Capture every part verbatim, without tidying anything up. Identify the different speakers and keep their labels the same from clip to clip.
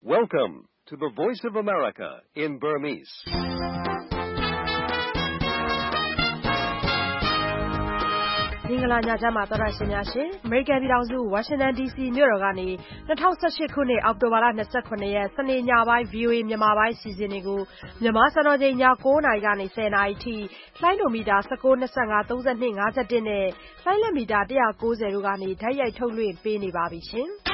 Speaker 1: Welcome to the Voice of America in Burmese.
Speaker 2: ။မင်္ဂလာညချမ်းပါသောတာရှင်များရှင်။ American ပြည်ထောင်စု Washington ဒီ စီ မြို့တော်ကနေ၂၀၁၈ခုနှစ်အောက်တိုဘာလ၂၇ရက်စနေညပိုင်း ဗွီအိုအေမြန်မာပိုင်းစီစဉ်တွေကိုမြန်မာစံတော်ချိန်ည၉နာရီကနေ၁၀နာရီထိလှိုင်းဒိုမီတာ၁၉ ၂၅ ၃၂ ၅၁နဲ့လှိုင်းလက်မီတာ၁၉၀တို့ကနေဓာတ်ရိုက်ထုတ်လွှင့်ပေးနေပါပြီရှင်။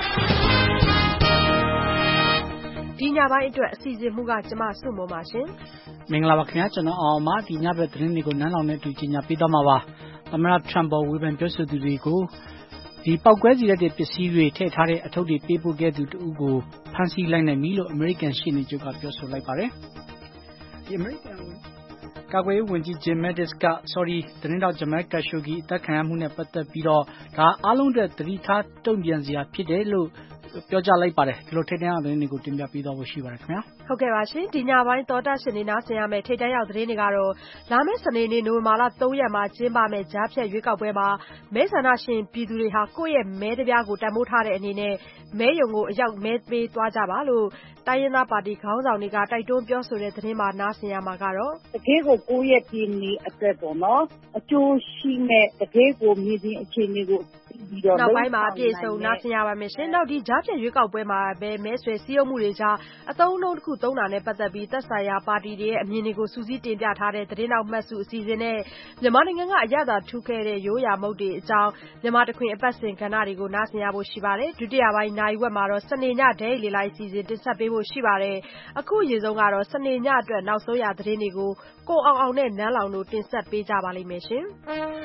Speaker 2: ဒီညပိုင်းအတွက်အစီအစဉ်မှုကကျမစုမုံပါရှင်
Speaker 3: ။မင်္ဂလာပါခင်ဗျာကျွန်တော်အောင်ပါဒီညဘက်သတင်းတွေကိုနန်းလောင်နဲ့တူကြီးညာပေးသွားမှာပါ။သမ္မတထရမ့်ပေါ်ဝေဖန်ပြောဆိုသူတွေကိုဒီပောက်ကွဲစီတဲ့ပစ္စည်းတွေထည့်ထားတဲ့အထုပ်တွေပေးပို့ခဲ့သူတဦးကိုဖမ်းဆီးလိုက်နိုင်ပြီလို့အမေရိကန်ရှေ့နေချုပ်ကပြောဆိုလိုက်ပါတယ်။ဒီအမေရိကန်ကာကွယ်ရေးဝန်ကြီး Jim Mattis က Saudi သတင်းတောက် Jamal Khashoggi အသက်ခံရမှုနဲ့ပတ်သက်ပြီးတော့ဒါအားလုံးအတွက်သတိထားတုံ့ပြန်စရာဖြစ်တယ်လို့ပြောကြားလိုက်ပါတယ်။ဒီလိုထိတ်တန့်အောင်သတင်းတွေကိုတင်ပြပေးသွားဖို့ရှိပါတယ်ခင်ဗျာ
Speaker 2: ။ဟုတ်ကဲ့ပါရှင်။ဒီညပိုင်းသောတာရှင်နေနားဆင်ရမယ့်ထိတ်တန့်ရောက်သတင်းတွေကတော့လာမယ့်စနေနေ့နိုဝင်ဘာလ၃ရက်မှာကျင်းပမယ့်ကြားဖြတ်ရွေးကောက်ပွဲမှာမဲဆန္ဒရှင်ပြည်သူတွေဟာကိုယ့်ရဲ့မဲတပြားကိုတန်ဖိုးထားတဲ့အနေနဲ့မဲရုံကိုအရောက်မဲပေးသွားကြပါလို့တိုင်းရင်းသားပါတီခေါင်းဆောင်တွေကတိုက်တွန်းပြောဆိုတဲ့သတင်းမှာနားဆင်ရမှာကတော့
Speaker 4: တကယ်ကိုကိုယ့်ရဲ့ပြည်နယ်အတွက်ပေါ့နော်အကျိုးရှိမဲ့တကယ်ကိုမြေပြင်အခြေအနေကို
Speaker 2: ပြီးတော့နောက်ပိုင်းမှာအပြည့်စုံနားဆင်ရပါမယ်ရှင်။နောက်ဒီကြားဖြတ်ရွေးကောက်ပွဲမှာပဲမဲဆွယ်စည်းရုံးမှုတွေကြားအသုံးအနှုန်းတစ်ခုသုံးတာနဲ့ပတ်သက်ပြီးသက်ဆိုင်ရာပါတီတွေရဲ့အမြင်တွေကိုစူးစီးတင်ပြထားတဲ့သတင်းနောက်မှတ်စုအစီအစဉ်နဲ့မြန်မာနိုင်ငံကအရသာထူးခဲ့တဲ့ရိုးရာမုတ်တွေအကြောင်းမြန်မာတခွင်အပတ်စဉ်ကဏ္ဍတွေကိုနားဆင်ရဖို့ရှိပါတယ်။ဒုတိယပိုင်းနိုင်ဝက်မှာတော့စနေညဒဲလေလိုက်အစီအစဉ်တင်ဆက်ပေးဖို့ရှိပါတယ်။အခုအရင်ဆုံးကတော့စနေညအတွက်နောက်ဆုံးရသတင်းတွေကိုကိုအောင်အောင်နဲ့နန်းလောင်တို့တင်ဆက်ပေးကြပါလိမ့်မယ်ရှင်။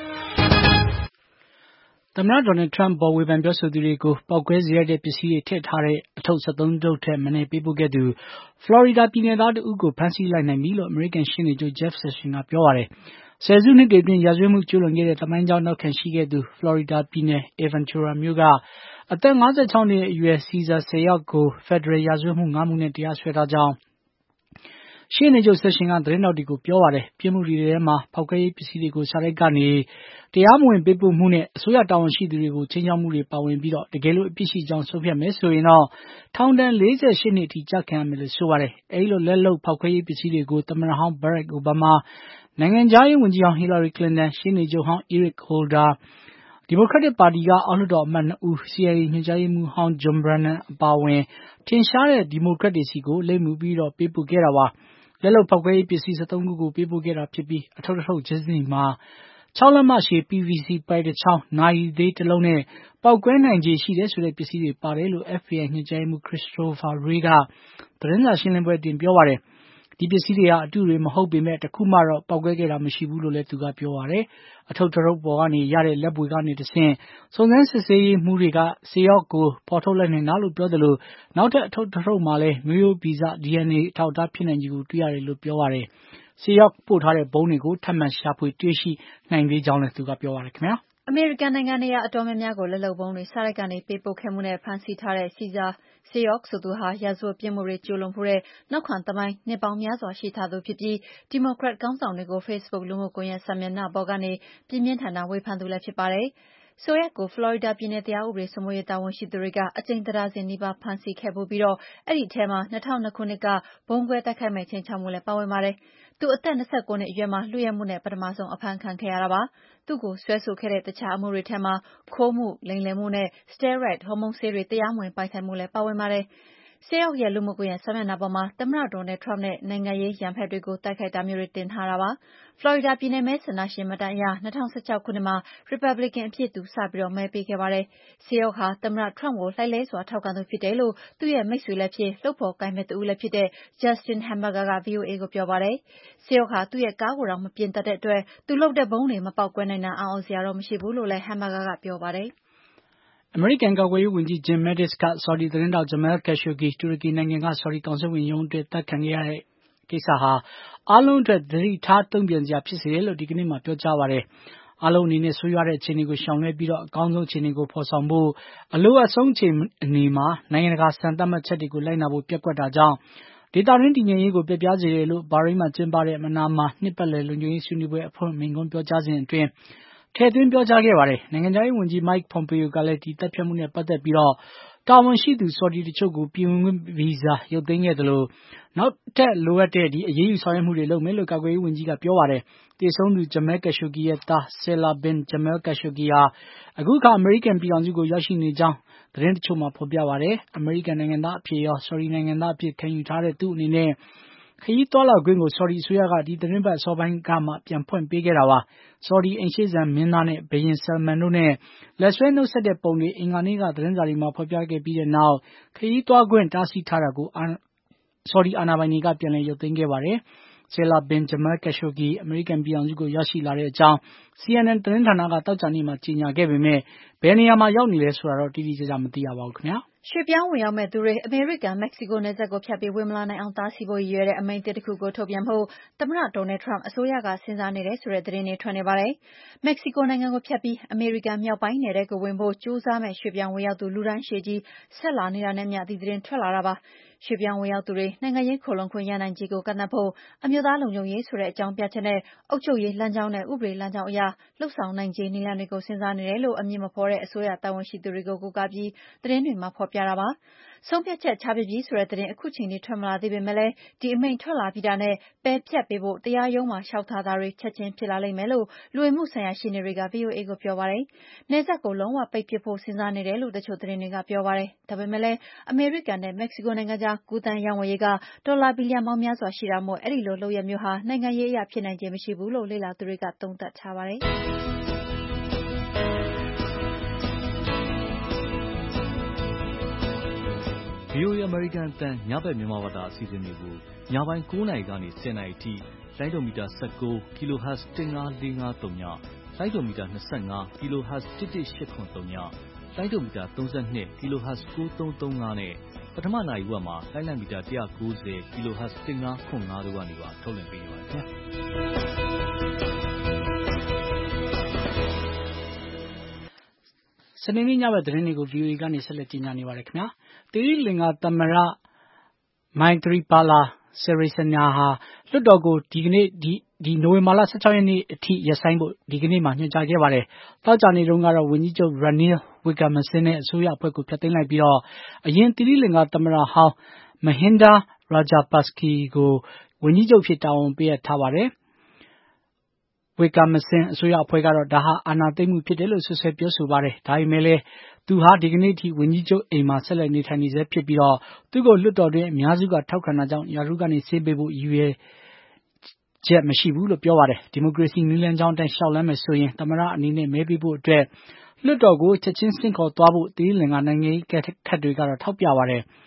Speaker 3: သမ္မတဒေါ်နယ်ထရမ့်ပေါ်ဝေဖန်ပြောဆိုသူတွေကိုပောက်ကွဲစေရတဲ့ပစ္စည်းတွေထည့်ထားတဲ့အထုပ်၁၃ထုပ်ထက်မနည်းပေးပို့ခဲ့သူဖလော်ရီဒါပြည်နယ်သားတဦးကိုဖမ်းဆီးလိုက်နိုင်ပြီလို့အမေရိကန်ရှေ့နေချုပ် Jeff Sessions ကပြောပါတယ်။ဆယ်စုနှစ်တွေအတွင်းရာဇဝတ်မှုကျူးလွန်ခဲ့တဲ့သမိုင်းကြောင်းနောက်ခံရှိခဲ့သူဖလော်ရီဒါပြည်နယ် Aventura မြို့ကအသက်၅၆နှစ်အရွယ် Cesar Sayoc ကိုဖက်ဒရယ်ရာဇဝတ်မှု၅မှုနဲ့တရားစွဲထားကြောင်းရှေ့နေချုပ် Sessions ကသတင်းထောက်တွေကိုပြောပါတယ်။ပြစ်မှုတွေထဲမှာဖောက်ခွဲရေးပစ္စည်းတွေကိုစာတိုက်ကနေတရားမဝင်ပေးပို့မှုနဲ့အစိုးရတာဝန်ရှိသူတွေကိုချင်းချောက်မှုတွေပါဝင်ပြီးတော့တကယ်လို့အပြစ်ရှိကြောင်းဆုံးဖြတ်မယ်ဆိုရင်တော့ထောင်ဒဏ်၄၈နှစ်အထိကျခံရမယ်လို့ဆိုပါတယ်။အဲဒီလိုလက်လုပ်ဖောက်ခွဲရေးပစ္စည်းတွေကိုသမ္မတဟောင်း Barack Obama နိုင်ငံခြားရေးဝန်ကြီးဟောင်း Hillary Clinton ရှေ့နေချုပ်ဟောင်း Eric Holder ဒီမိုကရက်တစ်ပါတီကအောက်လွှတ်တော်အမတ်နှစ်ဦး စီ အိုင် အေ ညွှန်ကြားရေးမှူးဟောင်း John Brennan အပါအဝင်ထင်ရှားတဲ့ဒီမိုကရက်တွေစီကိုလိပ်မူပြီးတော့ပေးပို့ခဲ့တာပါ။လက်လုပ်ဖောက်ခွဲရေးပစ္စည်း၁၃ခုကိုပေးပို့ခဲ့တာဖြစ်ပြီးအထုပ်တစ်ထုပ်ချင်းစီမှာ၆လက်မရှည် ပီ ဗီ စီ ပိုက်တစ်ချောင်း၊နာရီသေးတစ်လုံးနဲ့ပေါက်ကွဲနိုင်ခြေရှိတယ်ဆိုတဲ့ပစ္စည်းတွေပါတယ်လို့ အက်ဖ်ဘီအိုင် ညွှန်ကြားရေးမှူး Christopher Wray ကသတင်းစာရှင်းလင်းပွဲအတွင်းပြောပါတယ်။ဒီပစ္စည်းတွေဟာအတုတွေမဟုတ်ပေမဲ့တခုမှတော့ပေါက်ကွဲခဲ့တာမရှိဘူးလို့လည်းသူကပြောပါတယ်။အထုပ်တစ်ထုပ်ပေါ်ကနေရတဲ့လက်ဗွေကနေတဆင့်စုံစမ်းစစ်ဆေးရေးမှူးတွေကSayocကိုဖော်ထုတ်လိုက်နိုင်တာလို့ပြောသလိုနောက်ထပ်အထုပ်တစ်ထုပ်မှာလည်းမျိုးရိုးဗီဇ ဒီအန်အေ အထောက်အထားဖြစ်နိုင်ခြေကိုတွေ့ရတယ်လို့ပြောပါတယ်။ Sayocပို့ထားတဲ့ပုံးတွေကိုထပ်မံရှာဖွေတွေ့ရှိနိုင်သေးကြောင်းလည်းသူကပြောပါတယ်ခင်ဗျာ
Speaker 5: ။အမေရိကန်နိုင်ငံနေရာအတော်များများကိုလက်လုပ်ပုံးတွေစာတိုက်ကနေပေးပို့ခဲ့မှုနဲ့ဖမ်းဆီးထားတဲ့ Cesar Sayoc ဆိုသူဟာရာဇဝတ်ပြစ်မှုတွေကျူးလွန်ဖူးတဲ့နောက်ခံသမိုင်းနှစ်ပေါင်းများစွာရှိထားသူဖြစ်ပြီးဒီမိုကရက်ခေါင်းဆောင်တွေကို Facebook လူမှုကွန်ရက်စာမျက်နှာပေါ်ကနေပြင်းပြင်းထန်ထန်ဝေဖန်သူလည်းဖြစ်ပါတယ်။ Sayoc ကိုဖလော်ရီဒါပြည်နယ်တရားဥပဒေစိုးမိုးရေးတာဝန်ရှိသူတွေကအကြိမ်တဒါဇင်နီးပါးဖမ်းဆီးခဲ့ဖူးပြီးတော့အဲဒီထဲမှာ၂၀၀၂ခုနှစ်ကဗုံးခွဲတိုက်ခိုက်မယ့်ခြိမ်းခြောက်မှုလည်းပါဝင်ပါတယ်။သူအသက်၂၉နှစ်အရွယ်မှာလုယက်မှုနဲ့ပထမဆုံးအဖမ်းခံခဲ့ရတာပါ။သူ့ကိုစွဲဆိုခဲ့တဲ့တခြားအမှုတွေထဲမှာခိုးမှု၊လိမ်လည်မှုနဲ့ Steroid ဟော်မုန်းဆေးတွေတရားမဝင်ပိုင်ဆိုင်မှုလည်းပါဝင်ပါတယ်။ Sayoc ရဲ့လူမှုကွန်ရက်စာမျက်နှာပေါ်မှာသမ္မတဒေါ်နယ်ထရမ့်နဲ့နိုင်ငံရေးရန်ဖက်တွေကိုတိုက်ခိုက်တာမျိုးတွေတင်ထားတာပါ။ဖလော်ရီဒါပြည်နယ်မဲဆန္ဒရှင်မှတ်တမ်းအရ၂၀၁၆ခုနှစ်မှာရီပတ်ဘလစ်ကန်အဖြစ်သူစပြီးမဲပေးခဲ့ပါတယ်။ Sayoc ဟာသမ္မတထရမ့်ကိုလှိုက်လှဲစွာထောက်ခံသူဖြစ်တယ်လို့သူ့ရဲ့မိတ်ဆွေလည်းဖြစ်လုပ်ဖော်ကိုင်ဖက်တဦးလည်းဖြစ်တဲ့ Justin Hamburger က ဗွီအိုအေကိုပြောပါတယ်။ Sayoc ဟာသူ့ရဲ့ကားကိုတောင်မပြင်တတ်တဲ့အတွက်သူလုပ်တဲ့ဗုံးတွေမပေါက်ကွဲနိုင်တာအံ့သြစရာတော့မရှိဘူးလို့လည်း Hamburger ကပြောပါတယ်။
Speaker 3: အမေရိကန်ကာကွယ်ရေးဝန်ကြီး Jim Mattis က Saudi သတင်းထောက် Jamal Khashoggi တူရကီနိုင်ငံက Saudi ကောင်စစ်ဝန်ရုံးအတွင်းအသတ်ခံခဲ့ရတဲ့ကိစ္စဟာအားလုံးအတွက်သတိထားတုံ့ပြန်စရာဖြစ်စေတယ်လို့ဒီကနေ့မှာပြောကြားပါတယ်။အားလုံးအနေနဲ့ဆိုးရွားတဲ့အခြေအနေကိုရှောင်လွှဲပြီးတော့အကောင်းဆုံးအခြေအနေကိုဖော်ဆောင်ဖို့အလိုအပ်ဆုံးအခြေအနေမှာနိုင်ငံတကာစံသတ်မှတ်ချက်တွေကိုလိုက်နာဖို့ပျက်ကွက်တာကြောင့်ဒေသတွင်းတည်ငြိမ်ရေးကိုပျက်ပြားစေတယ်လို့ဘာရိန်းမှာကျင်းပတဲ့မနာမာနှစ်ပတ်လည်လုံခြုံရေးဆွေးနွေးပွဲအဖွင့်မိန့်ခွန်းပြောကြားစဉ်အတွင်းထည့်သွင်းပြောကြားခဲ့ပါတယ်။နိုင်ငံခြားရေးဝန်ကြီး Mike Pompeo ကလည်းဒီသတ်ဖြတ်မှုနဲ့ပတ်သက်ပြီးတော့တာဝန်ရှိသူဆော်ဒီတချို့ကိုပြည်ဝင်ခွင့်ဗီဇာရုပ်သိမ်းခဲ့တယ်လို့နောက်ထပ်လိုအပ်တဲ့ဒီအရေးယူဆောင်ရွက်မှုတွေလုပ်မယ်လို့ကာကွယ်ရေးဝန်ကြီးကပြောပါတယ်။တည်ဆုံးသူ Jamal Khashoggi ရဲ့သား Salah bin Jamal Khashoggi ဟာအခုအခါအမေရိကန်ပြည်ထောင်စုကိုရောက်ရှိနေကြောင်းသတင်းတချို့မှာဖော်ပြပါတယ်။အမေရိကန်နိုင်ငံသားအဖြစ်ရောဆော်ဒီနိုင်ငံသားအဖြစ်ခံယူထားတဲ့သူအနေနဲ့ခရီးသွားလာခွင့်ကိုဆော်ဒီအစိုးရကဒီသတင်းပတ်အစောပိုင်းကမှပြန်ဖွင့်ပေးခဲ့တာပါ။ဆော်ဒီအိမ်ရှေ့စံမင်းသားနဲ့ဘုရင်ဆယ်မန်တို့နဲ့လက်ဆွဲနှုတ်ဆက်တဲ့ပုံတွေအင်္ဂါနေ့ကသတင်းစာတွေမှာဖော်ပြခဲ့ပြီးတဲ့နောက်ခရီးသွားခွင့်တားဆီးထားတာကိုဆော်ဒီအာဏာပိုင်တွေကပြန်လည်ရုပ်သိမ်းခဲ့ပါတယ်။ Salah bin Jamal Khashoggi အမေရိကန်ပြည်ထောင်စုကိုရောက်ရှိလာတဲ့အကြောင်း C N N သတင်းဌာနကသောကြာနေ့မှာကြေညာခဲ့ပေမဲ့ဘယ်နေရာမှာရောက်နေလဲဆိုတာတော့တိတိကျကျမသိရပါဘူးခင်ဗျာ
Speaker 5: ။ရွှေ့ပြောင်းဝင်ရောက်မဲ့သူတွေအမေရိကန်မက္ကဆီကိုနယ်စပ်ကိုဖြတ်ပြီးဝင်မလာနိုင်အောင်တားဆီးဖို့ရည်ရွယ်တဲ့အမိန့်တစ်ခုကိုထုတ်ပြန်ဖို့သမ္မတဒေါ်နယ်ထရမ့်အစိုးရကစဉ်းစားနေတယ်ဆိုတဲ့သတင်းတွေထွက်နေပါတယ်။မက္ကဆီကိုနိုင်ငံကိုဖြတ်ပြီးအမေရိကန်မြောက်ပိုင်းနယ်ထဲကိုဝင်ဖို့ကြိုးစားမဲ့ရွှေ့ပြောင်းဝင်ရောက်သူလူတန်းရှည်ကြီးဆက်လာနေတာနဲ့မျှဒီသတင်းထွက်လာတာပါ။ရွှေ့ပြောင်းဝင်ရောက်သူတွေနိုင်ငံရေးခိုလှုံခွင့်ရနိုင်ခြေကိုကန့်သတ်ဖို့အမျိုးသားလုံခြုံရေးဆိုတဲ့အကြောင်းပြချက်နဲ့အုပ်ချုပ်ရေးလမ်းကြောင်းနဲ့ဥပဒေလမ်းကြောင်းအရလှုပ်ဆောင်နိုင်ခြေနည်းလမ်းတွေကိုစဉ်းစားနေတယ်လို့အမည်မဖော်တဲ့အစိုးရတာဝန်ရှိသူတွေကိုကိုးကားပြီးသတင်းတွေမှာဖော်ပြတာပါ။ဆုံးဖြတ်ချက်ချပြီးပြီဆိုတဲ့သတင်းအခုချိန်ထိထွက်မလာသေးပေမဲ့လည်းဒီအမိန့်ထွက်လာပြီးတာနဲ့ပယ်ဖျက်ပေးဖို့တရားရုံးမှာလျှောက်ထားတာတွေချက်ချင်းဖြစ်လာလိမ့်မယ်လို့လူဝင်မှုဆိုင်ရာရှေ့နေတွေက V O A ကိုပြောပါတယ်။နယ်စပ်ကိုလုံးဝပိတ်ပစ်ဖို့စဉ်းစားနေတယ်လို့တချို့သတင်းတွေကပြောပါတယ်။ဒါပေမဲ့လည်းအမေရိကန်နဲ့မက္ကဆီကိုနိုင်ငံကြားကူးသန်းရောင်းဝယ်ရေးကဒေါ်လာဘီလီယံပေါင်းများစွာရှိတာမို့အဲဒီလိုလုပ်ရပ်မျိုးဟာနိုင်ငံရေးအရဖြစ်နိုင်ခြေမရှိဘူးလို့လေ့လာသူတွေကသုံးသပ်ထားပါတယ်။
Speaker 6: V O A အမေရိကန်အသံညဘက်မြန်မာဘာသာအစီအစဉ်တွေကိုညပိုင်း၉နာရီကနေ၁၀နာရီအထိလိုင်းဒိုမီတာ၁၉ kHz တစ်ငါးလေးငါးသုံးညလိုင်းဒိုမီတာ၂၅ kHz တစ်တစ်ရှစ်ခွန်သုံးညလိုင်းဒိုမီတာ၃၂ kHz ကိုးသုံးသုံးငါးနဲ့ပထမနာရီဝက်မှာလိုင်းလံမီတာ၁၉၀ kHz တစ်ငါးခွန်ငါးတို့ကနေပါထုတ်လွှင့်ပေးနေပါတယ်ခင်ဗျာ
Speaker 3: စနေနေ့ညဘက်သတင်းတွေကို V O A ကနေဆက်လက်ကြီးညာနေပါတယ်ခင်ဗျာ။တိရိလင်္ကာသမ္မတ Maithripala Sirisena ဟာလွှတ်တော်ကိုဒီကနေ့ဒီဒီနိုဝင်ဘာလ၁၆ရက်နေ့အထိရပ်ဆိုင်းဖို့ဒီကနေ့မှညွှန်ကြားခဲ့ပါတယ်။သောကြာနေ့တုန်းကတော့ဝန်ကြီးချုပ် Ranil Wickremesinghe နဲ့အစိုးရအဖွဲ့ကိုဖျက်သိမ်းလိုက်ပြီးတော့အရင်တိရိလင်္ကာသမ္မတဟောင်း Mahinda Rajapaksa ကိုဝန်ကြီးချုပ်ဖြစ်တာဝန်ပေးအပ်ထားပါတယ်။ Wickremesinghe အစိုးရအဖွဲ့ကတော့ဒါဟာအာဏာသိမ်းမှုဖြစ်တယ်လို့ဆွဆွဲပြောဆိုပါတယ်။ဒါပေမဲ့လည်းသူဟာဒီကနေ့ထိဝန်ကြီးချုပ်အိမ်မှာဆက်လက်နေထိုင်နေဆဲဖြစ်ပြီးတော့သူ့ကိုလွှတ်တော်တွင်အများစုကထောက်ခံတာကြောင့်ရာထူးကနေဆင်းပေးဖို့ရည်ရွယ်ချက်မရှိဘူးလို့ပြောပါတယ်။ဒီမိုကရေစီနည်းလမ်းကြောင်းအတိုင်းလျှောက်လမ်းမယ်ဆိုရင်သမ္မတအနေနဲ့မဲပေးဖို့အတွက်လွှတ်တော်ကိုချက်ချင်းဆင့်ခေါ်သွားဖို့တိရိလင်္ကာနိုင်ငံရေးခက်တွေကတော့ထောက်ပြပါတယ်။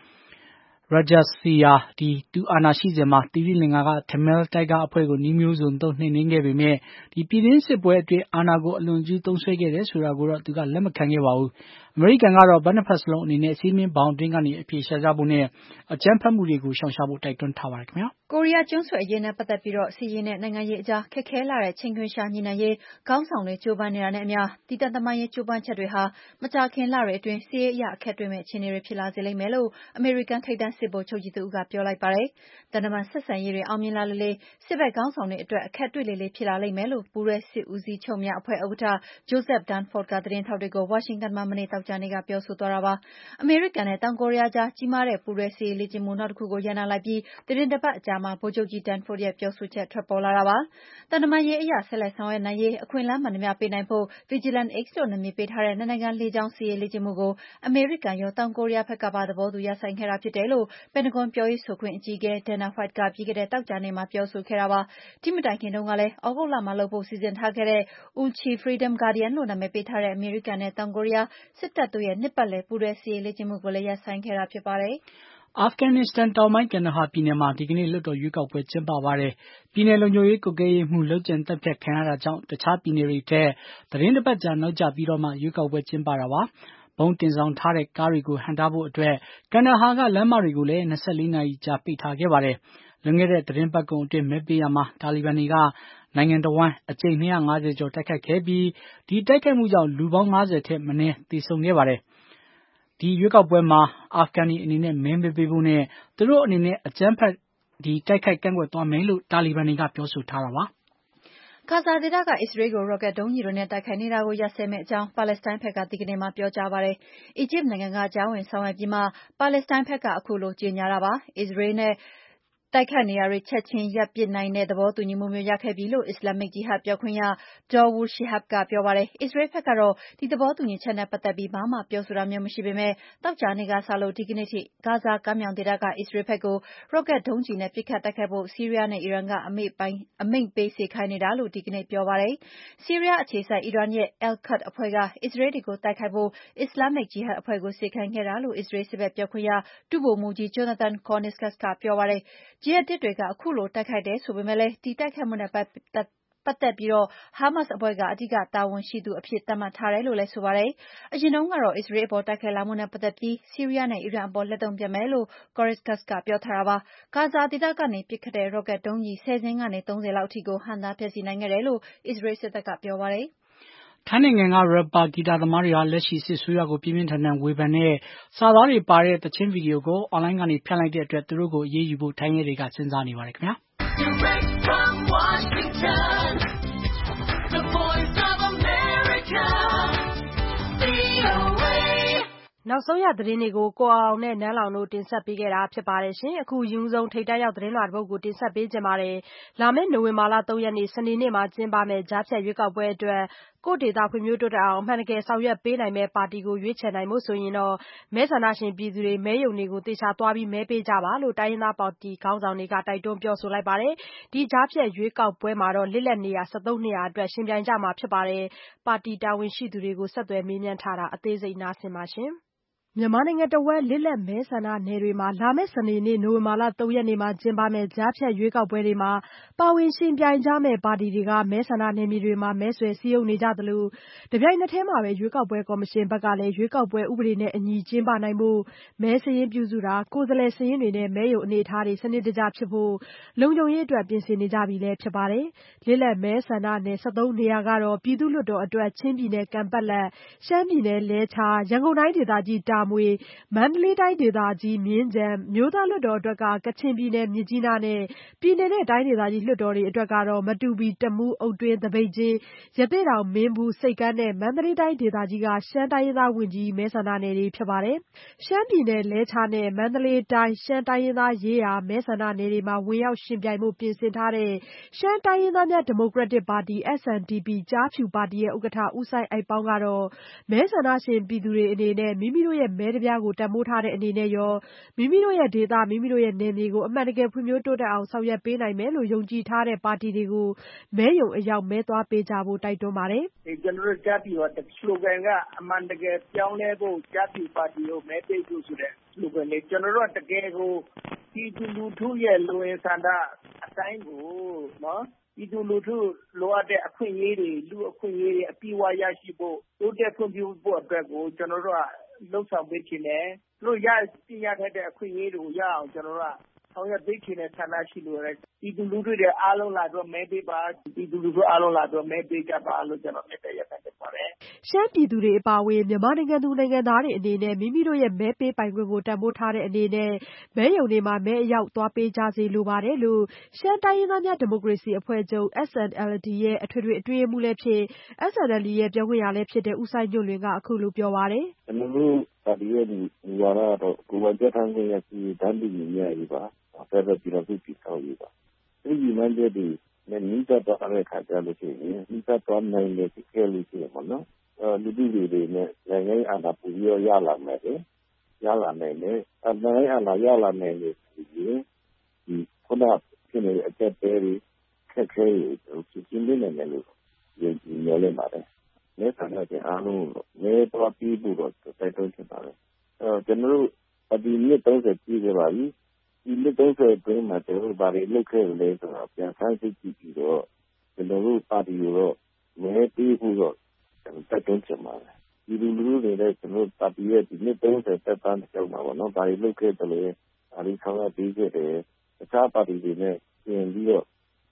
Speaker 3: Rajapaksa ဒီသူအာဏာရှိစဉ်မှာတိရိလင်္ကာက Tamil Tiger အဖွဲ့ကိုနည်းမျိုးစုံသုံးနှိမ်နင်းခဲ့ပေမဲ့ဒီပြည်တွင်းစစ်ပွဲအတွင်းအာဏာကိုအလွန်ကျူးသုံးစွဲခဲ့တယ်ဆိုတာကိုတော့သူကလက်မခံခဲ့ပါဘူး။အမေရိကန်ကတော့ဘက်နှစ်ဖက်စလုံးအနေနဲ့စီးမင်းဘောင်အတွင်းကနေအပြေရှားကြဖို့နဲ့အကြမ်းဖက်မှုတွေကိုရှောင်ရှားဖို့တိုက်တွန်းထားပါတယ်ခင်ဗျာ
Speaker 5: ။ကိုရီးယားကျွန်းဆွယ်အရေးနဲ့ပတ်သက်ပြီးတော့စီးရေးနဲ့နိုင်ငံရေးအကြားခက်ခဲလာတဲ့ချိန်ခွင်လျှာညှိနှိုင်းရေးခေါင်းဆောင်တွေကြိုးပမ်းနေတာနဲ့အမျှဒီတန်တမန်ရေးကြိုးပမ်းချက်တွေဟာမကြာခင်လတွေအတွင်းစီးရေးအရအခက်တွေ့မဲ့အခြေအနေတွေဖြစ်လာစေလိမ့်မယ်လို့အမေရိကန်ထိပ်တန်းစစ်ဗိုလ်ချုပ်ကြီးတဦးကပြောလိုက်ပါတယ်။တန်တမန်ဆက်ဆံရေးတွေအောင်မြင်လာလေလေစစ်ဘက်ခေါင်းဆောင်တွေအတွက်အခက်တွေ့လေလေဖြစ်လာလိမ့်မယ်လို့ပူးရဲစစ်ဦးစီးချုပ်များအဖွဲ့ဥက္ကဋ္ဌ Joseph Dunford ကသတင်းထောက်တွေကိုဝါရှင်တန်မှာမနေ့သောကြာနေ့ကပြောဆိုသွားတာပါ။အမေရိကန်နဲ့တောင်ကိုရီးယားကြားကြီးမားတဲ့ပူးရဲစစ်ရေးလေ့ကျင့်မှုနောက်တစ်ခုကိုရပ်နားလိုက်ပြီးသီတင်းတစ်ပတ်အကြာမှာဗိုလ်ချုပ်ကြီး Dunford ရဲ့ပြောဆိုချက်ထွက်ပေါ်လာတာပါ။တန်တမန်ရေးအရဆက်လက်ဆောင်ရွက်နိုင်ရေးအခွင့်အလမ်းမှန်သမျှပေးနိုင်ဖို့ Vigilant X လို့နာမည်ပေးထားတဲ့နှစ်နိုင်ငံလေကြောင်းစစ်ရေးလေ့ကျင့်မှုကိုအမေရိကန်ရောတောင်ကိုရီးယားဘက်ကပါသဘောတူရပ်ဆိုင်းခဲ့တာဖြစ်တယ်လို့ပန်တဂွန်ပြောရေးဆိုခွင့်အကြီးအကဲ Dana White ကပြီးခဲ့တဲ့သောကြာနေ့မှာပြောဆိုခဲ့တာပါ။ဒီမတိုင်ခင်တုန်းကလည်းသြဂုတ်လမှာလုပ်ဖို့စီစဉ်ထားခဲ့တဲ့ Ulchi Freedom Guardian လို့နာမည်ပေးထားတဲ့အမေရိကန်နဲ့တောင်ကိုရီးယားစစ်တပ်တို့ရဲ့နှစ်ပတ်လည်ပူးတွဲစစ်ရေးလေ့ကျင့်မှုကိုလည်းရပ်ဆိုင်းခဲ့တာဖြစ်ပါတယ်
Speaker 3: ။အာဖဂန်နစ္စတန်တောင်ပိုင်းကန်ဒါဟာပြည်နယ်မှာဒီကနေ့လွှတ်တော်ရွေးကောက်ပွဲကျင်းပပါတယ်။ပြည်နယ်လုံခြုံရေးကွပ်ကဲရေးမှူးလုပ်ကြံသတ်ဖြတ်ခံရတာကြောင့်တခြားပြည်နယ်တွေထက်သတင်းတစ်ပတ်ကြာနောက်ကျပြီးတော့မှရွေးကောက်ပွဲကျင်းပတာပါ။ဘုံတင်ဆောင်ထားတဲ့ကားတွေကိုဟန့်တားဖို့အတွက်ကန်ဒါဟာကလမ်းမတွေကိုလည်း၂၄နာရီကြာပိတ်ထားခဲ့ပါတယ်။လွန်ခဲ့တဲ့သတင်းပတ်ကုန်အတွင်းမဲပေးရမှာတာလီဘန်တွေကနိုင်ငံတော်ဝန်အကြိမ်၂၅၀ကျော်တိုက်ခိုက်ခဲ့ပြီးဒီတိုက်ခိုက်မှုကြောင့်လူပေါင်း၅၀ထက်မနည်းသေဆုံးခဲ့ပါတယ်။ဒီရွေးကောက်ပွဲမှာအာဖဂန်တွေအနေနဲ့မဲပေးဖို့နဲ့သူတို့အနေနဲ့အကြမ်းဖက်ဒီတိုက်ခိုက်ကန့်ကွက်သွားမယ်လို့တာလီဘန်တွေကပြောဆိုထားတာပါ။
Speaker 5: ဂါဇာဒေသကအစ္စရေးကိုရော့ကတ်ဒုံးကျည်တွေနဲ့တိုက်ခိုက်နေတာကိုရပ်စဲမယ့်အကြောင်းပါလက်စတိုင်းဘက်ကဒီကနေ့မှပြောကြားပါတယ်။အီဂျစ်နိုင်ငံကကြားဝင်ဆောင်ရွက်ပြီးမှပါလက်စတိုင်းဘက်ကအခုလိုကြေညာတာပါ။အစ္စရေးနဲ့တိုက်ခိုက်နေတာတွေချက်ချင်းရပ်ပစ်နိုင်တဲ့သဘောတူညီမှုမျိုးရခဲ့ပြီလို့အစ္စလာမစ်ဂျီဟတ်ပြောခွင့်ရ Dawood Shihab ကပြောပါတယ်။အစ္စရေးဘက်ကတော့ဒီသဘောတူညီချက်နဲ့ပတ်သက်ပြီးဘာမှပြောဆိုတာမျိုးမရှိပေမဲ့သောကြာနေ့ကစလို့ဒီကနေ့ထိဂါဇာကမ်းမြောင်ဒေသကအစ္စရေးဘက်ကိုရော့ကတ်ဒုံးကျည်နဲ့ပစ်ခတ်တိုက်ခိုက်ဖို့ဆီးရီးယားနဲ့အီရန်ကအမိန့်ပိုင်းအမိန့်ပေးစေခိုင်းနေတာလို့ဒီကနေ့ပြောပါတယ်။ဆီးရီးယားအခြေစိုက်အီရန်ရဲ့ Al-Quds အဖွဲ့ကအစ္စရေးတွေကိုတိုက်ခိုက်ဖို့အစ္စလာမစ်ဂျီဟတ်အဖွဲ့ကိုစေခိုင်းခဲ့တာလို့အစ္စရေးစစ်ဘက်ပြောခွင့်ရဒုဗိုလ်မှူးကြီး Jonathan Conniscus ကပြောပါတယ်။ဂျီဟတ်တစ်တွေကအခုလိုတိုက်ခိုက်တယ်ဆိုပေမဲ့လည်းဒီတိုက်ခိုက်မှုနဲ့ပတ်သက်ပတ်သက်ပြီးဟာမတ်စ်အဖွဲ့ကအဓိကတာဝန်ရှိသူအဖြစ်သတ်မှတ်ထားတယ်လို့လည်းဆိုပါတယ်။အရင်တုန်းကတော့အစ္စရေးအပေါ်တိုက်ခိုက်လာမှုနဲ့ပတ်သက်ပြီးဆီးရီးယားနဲ့အီရန်အပေါ်လက်တုံ့ပြန်မယ်လို့ Conniscus ကပြောထားတာပါ။ဂါဇာဒေသကနေပစ်ခတ်တဲ့ရော့ကတ်ဒုံးကျည်ဆယ်စင်းကနေသုံးဆယ်လောက်အထိကိုဟန့်တားဖျက်ဆီးနိုင်ခဲ့တယ်လို့အစ္စရေးစစ်တပ်ကပြောပါတယ်
Speaker 3: ။ထိုင်းနိုင်ငံကရပ်ပါဂီတာသမားတွေဟာလက်ရှိစစ်ဆိုးရကိုပြင်းပြင်းထန်ထန်ဝေဖန်တဲ့စာသားတွေပါတဲ့သချင်းဗီဒီယိုကိုအွန်လိုင်းကနေဖြန့်လိုက်တဲ့အတွက်သူတို့ကိုအရေးယူဖို့ထိုင်းရဲတွေကစဉ်းစားနေပါတယ်ခင်ဗျာ။ Direct from Washington, the voice of America, ဗွီအိုအေ
Speaker 2: နောက်ဆုံးရသတင်းတွေကိုကိုအောင်နဲ့နန်းလောင်တို့တင်ဆက်ပေးခဲ့တာဖြစ်ပါတယ်ရှင်။အခုယူးဆုံးထိတ်တန့်ရောက်သတင်းလွှာတစ်ပုဒ်ကိုတင်ဆက်ပေးကြပါမယ်။လာမယ့်နိုဝင်ဘာလသုံးရက်နေ့စနေနေ့မှာကျင်းပမယ့်ကြားဖြတ်ရွေးကောက်ပွဲအတွက်ကိုယ့်ဒေသဖွံ့ဖြိုးတိုးတက်အောင်အမှန်တကယ်ဆောင်ရွက်ပေးနိုင်မယ့်ပါတီကိုရွေးချယ်နိုင်ဖို့ဆိုရင်တော့မဲဆန္ဒရှင်ပြည်သူတွေမဲရုံတွေကိုသေချာသွားပြီးမဲပေးကြပါလို့တိုင်းရင်းသားပါတီခေါင်းဆောင်တွေကတိုက်တွန်းပြောဆိုလိုက်ပါတယ်။ဒီကြားဖြတ်ရွေးကောက်ပွဲမှာတော့လစ်လက်နေရာ၁၃နေရာအတွက်ရှင်ပြိုင်ကြမှာဖြစ်ပါတယ်။ပါတီတာဝန်ရှိသူတွေကိုဆက်သွယ်မေးမြန်းထားတာအသေးစိတ်နားဆင်ပါရှင်။မြန်မာနိုင်ငံတဝက်လစ်လက်မဲဆန္ဒနယ်တွေမှာလာမယ့်စနေနေ့နိုဝင်ဘာလသုံးရက်နေ့မှာကျင်းပမယ့်ကြားဖြတ်ရွေးကောက်ပွဲတွေမှာပါဝင်ရှင်ပြိုင်ကြမယ့်ပါတီတွေကမဲဆန္ဒနယ်မြေတွေမှာမဲဆွယ်စည်းရုံးနေကြသလိုတပြိုင်နက်တည်းမှာပဲရွေးကောက်ပွဲကော်မရှင်ဘက်ကလည်းရွေးကောက်ပွဲဥပဒေနဲ့အညီကျင်းပနိုင်ဖို့မဲစာရင်းပြုစုတာကိုယ်စားလှယ်စာရင်းတွေနဲ့မဲရုံအနေအထားတွေစနစ်တကျဖြစ်ဖို့လုံခြုံရေးအတွက်ပြင်ဆင်နေကြပြီလည်းဖြစ်ပါတယ်။လစ်လက်မဲဆန္ဒနယ်၁၃နေရာကတော့ပြည်သူ့လွှတ်တော်အတွက်ချင်းပြည်နယ်ကန်ပက်လက်ရှမ်းပြည်နယ်လဲချားရန်ကုန်တိုင်းဒေသကြီးတာမွေမန္တလေးတိုင်းဒေသကြီးမြင်းခြံမြို့သားလွှတ်တော်အတွက်ကကချင်ပြည်နယ်မြစ်ကြီးနားနဲ့ပြည်နယ်နဲ့တိုင်းဒေသကြီးလွှတ်တော်တွေအတွက်ကတော့မတူပီတမူးအုတ်တွင်းသပိတ်ကျင်းရသေ့တောင်မင်းဘူးစိတ်ကမ်းနဲ့မန္တလေးတိုင်းဒေသကြီးကရှမ်းတိုင်းရင်းသားဝင်ကြီးမဲဆန္ဒနယ်တွေဖြစ်ပါတယ်။ရှမ်းပြည်နယ်လဲချားနဲ့မန္တလေးတိုင်းရှမ်းတိုင်းရင်းသားရေးရာမဲဆန္ဒနယ်တွေမှာဝင်ရောက်ရှင်ပြိုင်မှုပြင်ဆင်ထားတဲ့ရှမ်းတိုင်းရင်းသားများဒီမိုကရက်တစ်ပါတီ S N D P ကျားဖြူပါတီရဲ့ဥက္ကဋ္ဌဦးစိုင်းအိုက်ပေါင်းကတော့မဲဆန္ဒရှင်ပြည်သူတွေအနေနဲ့မိမိတို့ရဲ့မဲတပြားကိုတန်ဖိုးထားတဲ့အနေနဲ့ရောမိမိတို့ရဲ့ဒေသမိမိတို့ရဲ့နယ်မြေကိုအမှန်တကယ်ဖွံ့ဖြိုးတိုးတက်အောင်ဆောင်ရွက်ပေးနိုင်မယ်လို့ယုံကြည်ထားတဲ့ပါတီတွေကိုမဲရုံအရောက်မဲသွားပေးကြဖို့တိုက်တွန်းပါတယ်
Speaker 4: ။ကျွန်တော်တို့ကြားပြည်တော့စလိုဂန်ကအမှန်တကယ်ပြောင်းလဲဖို့ကြားပြည်ပါတီကိုမဲပေးဖို့ဆိုတဲ့စလိုဂန်လေးကျွန်တော်တို့တကယ်ကိုပြည်သူလူထုရဲ့လူဝင်ဆန္ဒအတိုင်းကိုနော်ပြည်သူလူထုလိုအပ်တဲ့အခွင့်အရေးတွေလူအခွင့်အရေးတွေအပြည့်အဝရရှိဖို့တိုးတက်ဖွံ့ဖြိုးဖို့အတွက်ကိုကျွန်တော်တို့ကလှုပ်ဆောင်ပေးခြင်းနဲ့တို့ရပြရတဲ့အခွင့်အရေးတွေကိုရအောင်ကျွန်တော်တို့ကဆောင်ရွက်ပေးခြင်းနဲ့ဆန္ဒရှိလို့ရတယ်ပြည်သူလူထုတွေအားလုံးလာတော့မဲပေးပါပြည်သူလူထုအားလုံးလာတော့မဲပေးကြပါလို့ကျွန်တော်မြတ်တဲ့ရတဲ့ပါတယ်
Speaker 2: ရှမ်းပြည်သူတွေအပါအဝင်မြန်မာနိုင်ငံသူနိုင်ငံသားတွေအနေနဲ့မိမိတို့ရဲ့မဲပေးပိုင်ခွင့်ကိုတန်ဖိုးထားတဲ့အနေနဲ့မဲရုံတွေမှာမဲအရောက်သွားပေးကြစေလိုပါတယ်လို့ရှမ်းတိုင်းရင်းသားများဒီမိုကရေစီအဖွဲ့ချုပ် S N L D ရဲ့အထွေထွေအတွင်းရေးမှူးလည်းဖြစ် S N L D ရဲ့ပြောခွင့်ရလည်းဖြစ်တဲ့ဦးစိုင်းညွန့်လွင်ကအခုလိုပြောပါတယ်
Speaker 7: ကျွန်တော်တို့ပါတီရဲ့ဒီဝါဒတော့ကိုယ်ပိုင်ပြဋ္ဌာန်းခွင့်ရပြည်တန်းပြည်မြတ်ရေးပါဖက်ဒရယ်ပြည်တော်စုပြည်ထောင်ရေးပါဒီညီမတွေဒီနဲ့မိသားစုအားခါကြလို့ရှိရင်မိသားစုနိုင်တဲ့ဒီကဲလို့ရှိရမှာနော်လူလူတွေတွေနဲ့နိုင်ငံရေးအာဏာပူပြီးရလာမယ်လေရလာနိုင်တယ်အနိုင်အာဏာရလာနိုင်တယ်ဒီဒီခုနဖြစ်နေတဲ့အချက်တွေခက်ခဲတွေသူကျင်းနေတယ်လို့ယုံကြည်နေလိမ့်ပါတယ်မဲဆန္ဒရှင်အားလုံးမဲတော်ပြီးဖို့တော့တိုက်တွန်းချင်ပါတယ်အဲကျွန်တော်တို့အဒီနှစ်သုံးဆယ်ပြည့်ခဲ့ပါပြီဒီနှစ်သုံးဆယ်အတွင်းမှာကျွန်တော်တို့ဘာတွေလုပ်ခဲ့လဲဆိုတော့ပြန်ဆန်းစစ်ကြည့်ပြီးတော့ကျွန်တော်တို့ပါတီကိုတော့မဲပေးဖို့တော့တိုက်တွန်းချင်ပါတယ်ဒီလူလူတွေလည်းကျွန်တော်ပါတီရဲ့ဒီနှစ်သုံးဆယ်သက်တမ်းကျောင်းမှာပေါ့နော်ဘာတွေလုပ်ခဲ့တယ်လဲဘာတွေဆောင်ရွက်ပေးခဲ့တယ်အခြားပါတီတွေနဲ့ပြင်ပြီးတော့မ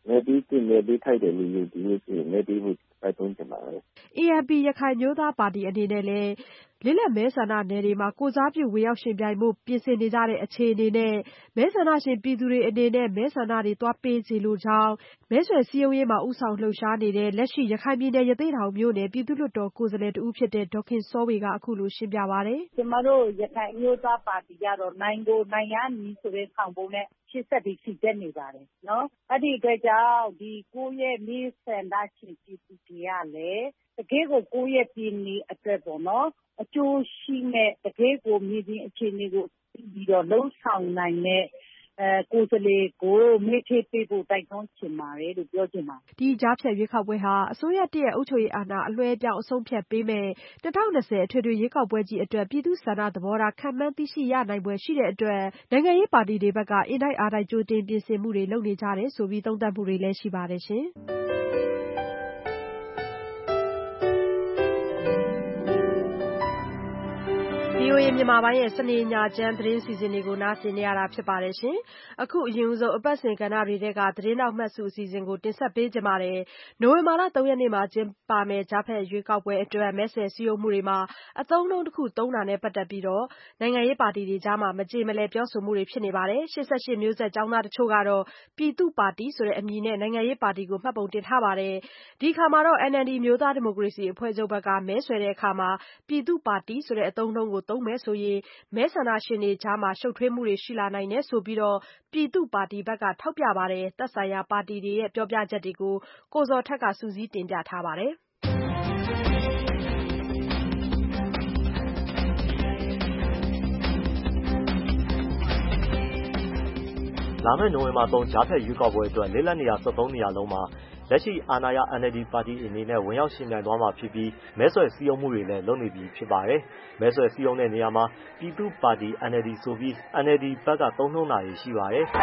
Speaker 7: မဲပေးသင့်မဲပေးထိုက်တယ်လို့ယုံကြည်လို့ရှိရင်မဲပေးဖို့တိုက်တွန်းချင်ပါတယ်
Speaker 2: A N P ရခိုင်မျိုးသားပါတီအနေနဲ့လည်းလစ်လက်မဲဆန္ဒနယ်တွေမှာကိုယ်စားပြုဝင်ရောက်ရှင်ပြိုင်မှုပြင်ဆင်နေကြတဲ့အခြေအနေနဲ့မဲဆန္ဒရှင်ပြည်သူတွေအနေနဲ့မဲဆန္ဒတွေသွားပေးစီလိုကြောင်းမဲဆွယ်စည်းရုံးရေးမှာဦးဆောင်လှုပ်ရှားနေတဲ့လက်ရှိရခိုင်ပြည်နယ်ရသေ့တောင်မြို့နယ်ပြည်သူ့လွှတ်တော်ကိုယ်စားလှယ်တဦးဖြစ်တဲ့ဒေါ်ခင်စောဝေကအခုလိုရှင်းပြပါတယ်
Speaker 8: ကျမတို့ရခိုင်မျိုးသားပါတီကတော့နိုင်ကိုနိုင်ရမည်ဆိုတဲ့ဆောင်ပုံနဲ့ရှေ့ဆက်ပြီးစီတက်နေပါတယ်နော်အဲ့ဒီအတွက်ကြောင့်ဒီကိုယ့်ရဲ့မဲဆန္ဒရှင်ပြည်သူတွေကလည်းတကယ်ကိုကိုယ့်ရဲ့ပြည်နယ်အတွက်ပေါ့နော်အကျိုးရှိမဲ့တကယ်ကိုမြေပြင်အခြေအနေကိုပြီးတော့လှုံ့ဆော်နိုင်တဲ့အဲကိုယ်စားလှယ်ကိုမေးသေးပေးဖို့တိုက်တွန်းချင်ပါတယ်လို့ပြောချင်ပါတယ်
Speaker 2: ဒီကြားဖြတ်ရွေးကောက်ပွဲဟာအစိုးရတရဲ့အုပ်ချုပ်ရေးအာဏာအလွှဲပြောင်းအဆုံးဖြတ်ပေးမဲ့၂၀၂၀အထွေထွေရွေးကောက်ပွဲကြီးအတွက်ပြည်သူ့ဆန္ဒသဘောထားခံမှန်းသိရှိရနိုင်ပွဲရှိတဲ့အတွက်နိုင်ငံရေးပါတီတွေဘက်ကအင်တိုက်အားတိုက်ကြိုတင်ပြင်ဆင်မှုတွေလုပ်နေကြတယ်ဆိုပြီးသုံးသပ်မှုတွေလည်းရှိပါတယ်ရှင်ဗွီအိုအေမြန်မာပိုင်းရဲ့စနေညချမ်းသတင်းစီစဉ်တွေကိုနားဆင်နေရတာဖြစ်ပါတယ်ရှင်။အခုအရင်ဆုံးအပတ်စဉ်ကဏ္ဍတွေထဲကသတင်းနောက်မှတ်စုအစီအစဉ်ကိုတင်ဆက်ပေးကြပါမယ်။နိုဝင်ဘာလ၃ရက်နေ့မှာကျင်းပမယ့်ကြားဖြတ်ရွေးကောက်ပွဲအတွက်မဲဆွယ်စည်းရုံးမှုတွေမှာအသုံးအနှုန်းတစ်ခုသုံးတာနဲ့ပတ်သက်ပြီးတော့နိုင်ငံရေးပါတီတွေကြားမှာမကြေမလည်ပြောဆိုမှုတွေဖြစ်နေပါတယ်။၈၈မျိုးဆက်ကျောင်းသားတချို့ကတော့ပြည်သူ့ပါတီဆိုတဲ့အမည်နဲ့နိုင်ငံရေးပါတီကိုမှတ်ပုံတင်ထားပါတယ်။ဒီအခါမှာတော့ N L D မျိုးသားဒီမိုကရေစီအဖွဲ့ချုပ်ဘက်ကမဲဆွယ်တဲ့အခါမှာပြည်သူ့ပါတီဆိုတဲ့အသုံးအနှုန်းကိုသုံးမယ်ဆိုရင်မဲဆန္ဒရှင်တွေကြားမှာရှုပ်ထွေးမှုတွေရှိလာနိုင်တယ်ဆိုပြီးတော့ပြည်သူ့ပါတီဘက်ကထောက်ပြပါတယ်။သက်ဆိုင်ရာပါတီတွေရဲ့ပြောပြချက်တွေကိုကိုဇော်ထက်ကစုစည်းတင်ပြထားပါတယ်။
Speaker 9: လာမယ့်နိုဝင်ဘာ၃ကြားဖြတ်ရွေးကောက်ပွဲအတွက်လေးလက်နေရာ၁၃နေရာလုံးမှာလက်ရှိအာဏာရ N L D ပါတီအနေနဲ့ဝင်ရောက်ရှင်ပြိုင်သွားမှာဖြစ်ပြီးမဲဆွယ်စည်းရုံးမှုတွေလည်းလုပ်နေပြီဖြစ်ပါတယ်။မဲဆွယ်စည်းရုံးတဲ့နေရာမှာပြည်သူ့ပါတီ N L D ဆိုပြီး N L D ဘက်ကသုံးနှုန်းတာတွေရှိပါတယ်။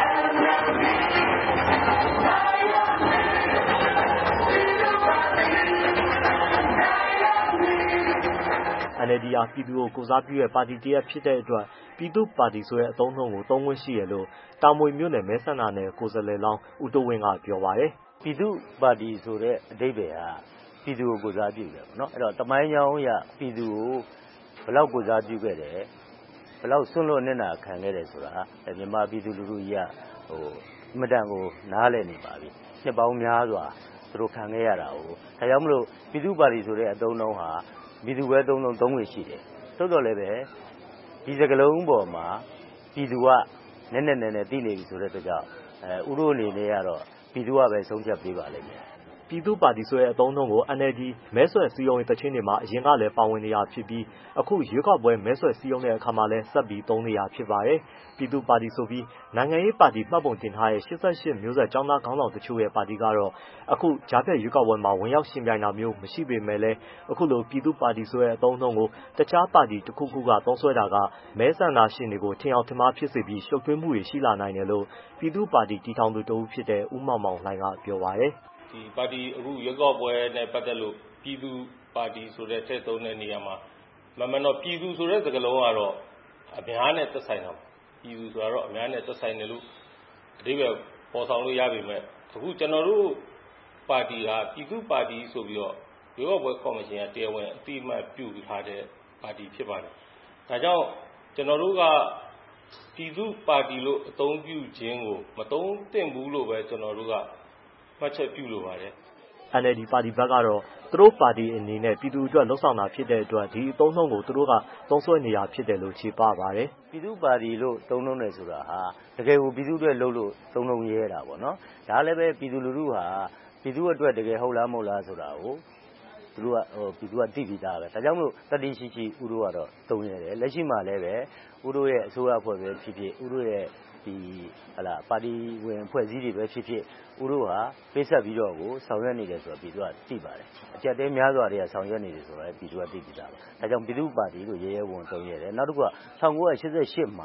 Speaker 9: N L D ဟာပြည်သူကိုကိုယ်စားပြုတဲ့ပါတီတရပ်ဖြစ်တဲ့အတွက်ပြည်သူ့ပါတီဆိုတဲ့အသုံးအနှုန်းကိုသုံးခွင့်ရှိရလို့တာမွေမြို့နယ်မဲဆန္ဒနယ်ကိုယ်စားလှယ်လောင်းဦးတိုးဝင်းကပြောပါတယ်
Speaker 10: ။ပြည်သူ့ပါတီဆိုတဲ့အဓိပ္ပာယ်ဟာပြည်သူကိုကိုယ်စားပြုတယ်ပေါ့နော်။အဲ့တော့တမိုင်းကြောင်းအရပြည်သူကိုဘယ်လောက်ကိုယ်စားပြုခဲ့တယ်ဘယ်လောက်ဆွန့်လွတ်နေနာခံခဲ့တယ်ဆိုတာမြန်မာပြည်သူလူထုကြီးကဟိုအမတန်ကိုနားလည်နေပါပြီ။နှစ်ပေါင်းများစွာသူတို့ခံခဲ့ရတာကိုဒါကြောင့်မလို့ပြည်သူ့ပါတီဆိုတဲ့အသုံးအနှုန်းဟာပြည်သူပဲသုံးလုံးသုံးခွင့်ရှိတယ်။သို့တော်လည်းပဲဒီစကလုံးပေါ်မှာပြည်သူကနည်းနည်းနည်းနည်းသိနေပြီဆိုတဲ့အတွက်ကြောင့်အဲဥတို့အနေနဲ့ကတော့ပြည်သူကပဲဆုံးဖြတ်ပေးပါလိမ့်မယ်
Speaker 9: ။ပြည်သူ့ပါတီဆိုတဲ့အသုံးအနှုန်းကို N L D မဲဆွယ်စည်းရုံးရေးတခြင်းတွေမှာအရင်ကလည်းပါဝင်နေရဖြစ်ပြီးအခုရွေးကောက်ပွဲမဲဆွယ်စည်းရုံးတဲ့အခါမှာလည်းဆက်ပြီးသုံးနေရဖြစ်ပါတယ်။ပြည်သူ့ပါတီဆိုပြီးနိုင်ငံရေးပါတီမှတ်ပုံတင်ထားတဲ့၈၈မျိုးဆက်ကျောင်းသားခေါင်းဆောင်တချို့ရဲ့ပါတီကတော့အခုကြားဖြတ်ရွေးကောက်ပွဲမှာဝင်ရောက်ရှင်ပြိုင်တာမျိုးမရှိပေမဲ့လည်းအခုလိုပြည်သူ့ပါတီဆိုတဲ့အသုံးအနှုန်းကိုတခြားပါတီတစ်ခုခုကသုံးစွဲတာကမဲဆန္ဒရှင်တွေကိုထင်အောင်ထင်မှားဖြစ်စေပြီးရှုပ်ထွေးမှုတွေရှိလာနိုင်တယ်လို့ပြည်သူ့ပါတီတည်ထောင်သူတဦးဖြစ်တဲ့ဦးမောင်မောင်လှိုင်ကပြောပါတယ်
Speaker 11: ။ဒီပါတီအခုရွေးကောက်ပွဲနဲ့ပတ်သက်လို့ပြည်သူ့ပါတီဆိုတဲ့ထည့်သုံးတဲ့နေရာမှာမမှန်တော့ပြည်သူဆိုတဲ့စကားလုံးကတော့အများနဲ့သက်ဆိုင်တာပြည်သူဆိုတော့အများနဲ့သက်ဆိုင်တယ်လို့အဓိပ္ပာယ်ပေါ်ဆောင်လို့ရပေမဲ့အခုကျွန်တော်တို့ပါတီဟာပြည်သူ့ပါတီဆိုပြီးတော့ရွေးကောက်ပွဲကော်မရှင်ကတရားဝင်အတိအမှတ်ပြုထားတဲ့ပါတီဖြစ်ပါတယ်။ဒါကြောင့်ကျွန်တော်တို့ကပြည်သူ့ပါတီလို့အသုံးပြုခြင်းကိုမသုံးသင့်ဘူးလို့ပဲကျွန်တော်တို့ကမှတ်ချက်ပြုလိုပါတယ်
Speaker 9: ။ N L D ပါတီဘက်ကတော့သူတို့ပါတီအနေနဲ့ပြည်သူအတွက်လှုပ်ဆောင်တာဖြစ်တဲ့အတွက်ဒီအသုံးအနှုန်းကိုသူတို့ကသုံးစွဲနေရဖြစ်တယ်လို့ခြေပပါတယ်
Speaker 10: ။ပြည်သူ့ပါတီလို့သုံးနှုန်းတယ်ဆိုတာဟာတကယ်ကိုပြည်သူအတွက်လှုပ်လို့သုံးနှုန်းရဲတာပေါ့နော်။ဒါလည်းပဲပြည်သူလူထုဟာပြည်သူအတွက်တကယ်ဟုတ်လားမဟုတ်လားဆိုတာကိုသူတို့ကဟိုပြည်သူကသိပြီးသားပဲ။ဒါကြောင့်မလို့တတိရှိရှိဥတို့ကတော့သုံးရတယ်။လက်ရှိမှာလည်းပဲဥတို့ရဲ့အစိုးရအဖွဲ့ပဲဖြစ်ဖြစ်ဥတို့ရဲ့ဒီဟလာပါတီဝင်အဖွဲ့အစည်းတွေပဲဖြစ်ဖြစ်ဥတို့ဟာပေးဆက်ပြီးတော့ကိုဆောင်ရွက်နေတယ်ဆိုတော့ပြည်သူကသိပါတယ်အကြက်တဲများစွာတွေကဆောင်ရွက်နေတယ်ဆိုတော့ပြည်သူကသိပြီးသားပါဒါကြောင့်ပြည်သူ့ပါတီကိုရဲရဲဝံသုံးရတယ်နောက်တစ်ခုက၁၉၈၈မှာ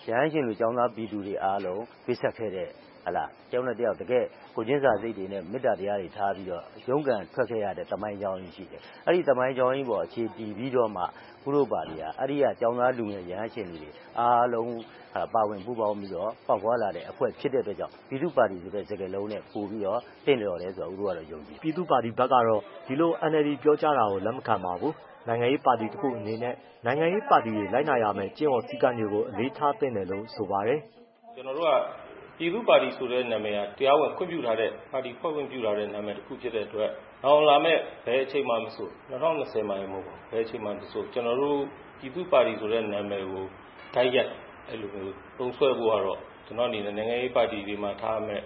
Speaker 10: ရဟန်းရှင်လူကျောင်းသားပြည်သူတွေအားလုံးပေးဆက်ခဲ့တဲ့ဟလာကျောင်းနဲ့တယောက်တကယ်ကိုချင်းစာစိတ်တွေနဲ့မေတ္တာတရားတွေထားပြီးတော့ရုန်းကန်ထွက်ခဲ့ရတဲ့တမိုင်းကြောင်းကြီးရှိတယ်။အဲ့ဒီတမိုင်းကြောင်းကြီးပေါ်အခြေတည်ပြီးတော့မှကုလိုပါလီကအဲ့ဒီကကျောင်းသားလူငယ်ရဟန်းရှင်တွေအားလုံးပါဝင်ပူးပေါင်းပြီးတော့ပေါက်ဖွာလာတဲ့အဖွဲ့ဖြစ်တဲ့အတွက်ကြောင့်ပြည်သူ့ပါတီဆိုတဲ့စကားလုံးနဲ့ပို့ပြီးတော့တင့်လျော်တယ်ဆိုတော့ဦးတို့ကတော့ယုံကြည်
Speaker 9: ပြည်သူ့ပါတီဘက်ကတော့ဒီလို N L D ပြောကြတာကိုလက်မခံပါဘူး။နိုင်ငံရေးပါတီတစ်ခုအနေနဲ့နိုင်ငံရေးပါတီတွေလိုက်နာရမယ်ကျင့်ဝတ်စည်းကမ်းတွေကိုအလေးထားသင့်တယ်လို့ဆိုပါတယ်
Speaker 11: ။ကျွန်တော်တို့ကပြည်သူ့ပါတီဆိုတဲ့နာမည်ကတရားဝင်ခွင့်ပြုထားတဲ့ပါတီဖွဲ့ခွင့်ပြုထားတဲ့နာမည်တစ်ခုဖြစ်တဲ့အတွက်နောက်လာမဲ့ဘယ်အချိန်မှမဆို၂၀၂၀မှာမဟုတ်ဘူးဘယ်အချိန်မှမဆိုကျွန်တော်တို့ပြည်သူ့ပါတီဆိုတဲ့နာမည်ကိုဂိုက်ရက်အဲ့လိုမျိုးသုံးဆွဲဖို့ကတော့ကျွန်တော်အနေနဲ့နိုင်ငံရေးပါတီတွေမှာထားမဲ့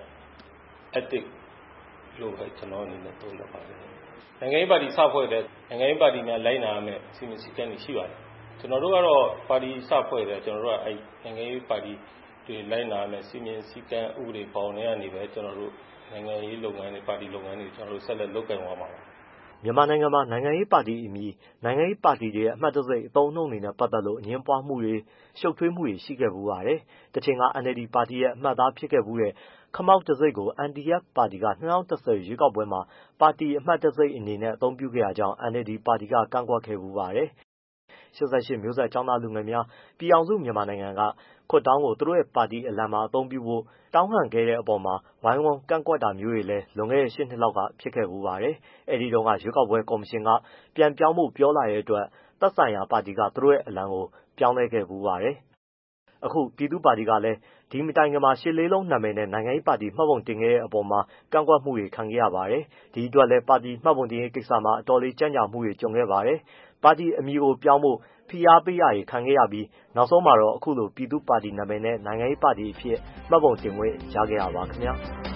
Speaker 11: ethic လို့ပဲကျွန်တော်အနေနဲ့သုံးသပ်ပါတယ်နိုင်ငံရေးပါတီစဖွဲ့တဲ့နိုင်ငံရေးပါတီများလိုက်နာရမယ့်စီမံစည်းကမ်းတွေရှိပါတယ်ကျွန်တော်တို့ကတော့ပါတီစဖွဲ့တယ်ကျွန်တော်တို့ကအဲ့နိုင်ငံရေးပါတီတွေလိုက်နာရမယ့်စီမံစည်းကမ်းဥပဒေပေါင်းတွေကနေပဲကျွန်တော်တို့နိုင်ငံရေးလုပ်ငန်းတွေပါတီလုပ်ငန်းတွေကျွန်တော်တို့ဆက်လက်လုပ်ကိုင်သွားမှာပါ
Speaker 9: မြန်မာနိုင်ငံမှာနိုင်ငံရေးပါတီအမည်နိုင်ငံရေးပါတီတွေရဲ့အမှတ်တံဆိပ်အသုံးအနှုန်းတွေနဲ့ပတ်သက်လို့အငြင်းပွားမှုတွေရှုပ်ထွေးမှုတွေရှိခဲ့ပူပါတယ်။တချိန်က N L D ပါတီရဲ့အမှတ်သားဖြစ်ခဲ့ပူတဲ့ခမောက်တံဆိပ်ကို N D F ပါတီက၂၀၁၀ရွေးကောက်ပွဲမှာပါတီအမှတ်တံဆိပ်အနေနဲ့အသုံးပြုခဲ့ရကြောင်း N L D ပါတီကကန့်ကွက်ခဲ့ပူပါတယ်။၈၈မျိုးဆက်ကျောင်းသားလူငယ်များပြည်အောင်စုမြန်မာနိုင်ငံကခွတ်တောင်းကိုသူတို့ရဲ့ပါတီအလံမှာအသုံးပြုဖို့တောင်းခံခဲ့တဲ့အပေါ်မှာဝိုင်းဝန်းကန့်ကွက်တာမျိုးတွေလည်းလွန်ခဲ့တဲ့၈နှစ်လောက်ကဖြစ်ခဲ့ပူပါတယ်။အဲဒီတုန်းကရွေးကောက်ပွဲကော်မရှင်ကပြန်ပြောင်းဖို့ပြောလာတဲ့အတွက်သက်ဆိုင်ရာပါတီကသူတို့ရဲ့အလံကိုပြောင်းလဲခဲ့ပူပါတယ်။အခုပြည်သူ့ပါတီကလည်းဒီမတိုင်ခင်မှာရှစ်လေးလုံးနာမည်နဲ့နိုင်ငံရေးပါတီမှတ်ပုံတင်ခဲ့တဲ့အပေါ်မှာကန့်ကွက်မှုတွေခံခဲ့ရပါတယ်။ဒီအတွက်လည်းပါတီမှတ်ပုံတင်ရေးကိစ္စမှာအတော်လေးကြန့်ကြာမှုတွေကြုံခဲ့ပါတယ်။ပါတီအမည်ကိုပြောင်းဖို့ဖိအားပေးရတွေခံခဲ့ရပြီးနောက်ဆုံးမှာတော့အခုလိုပြည်သူ့ပါတီနာမည်နဲ့နိုင်ငံရေးပါတီအဖြစ်မှတ်ပုံတင်ခွင့်ရခဲ့ရပါခင်ဗျာ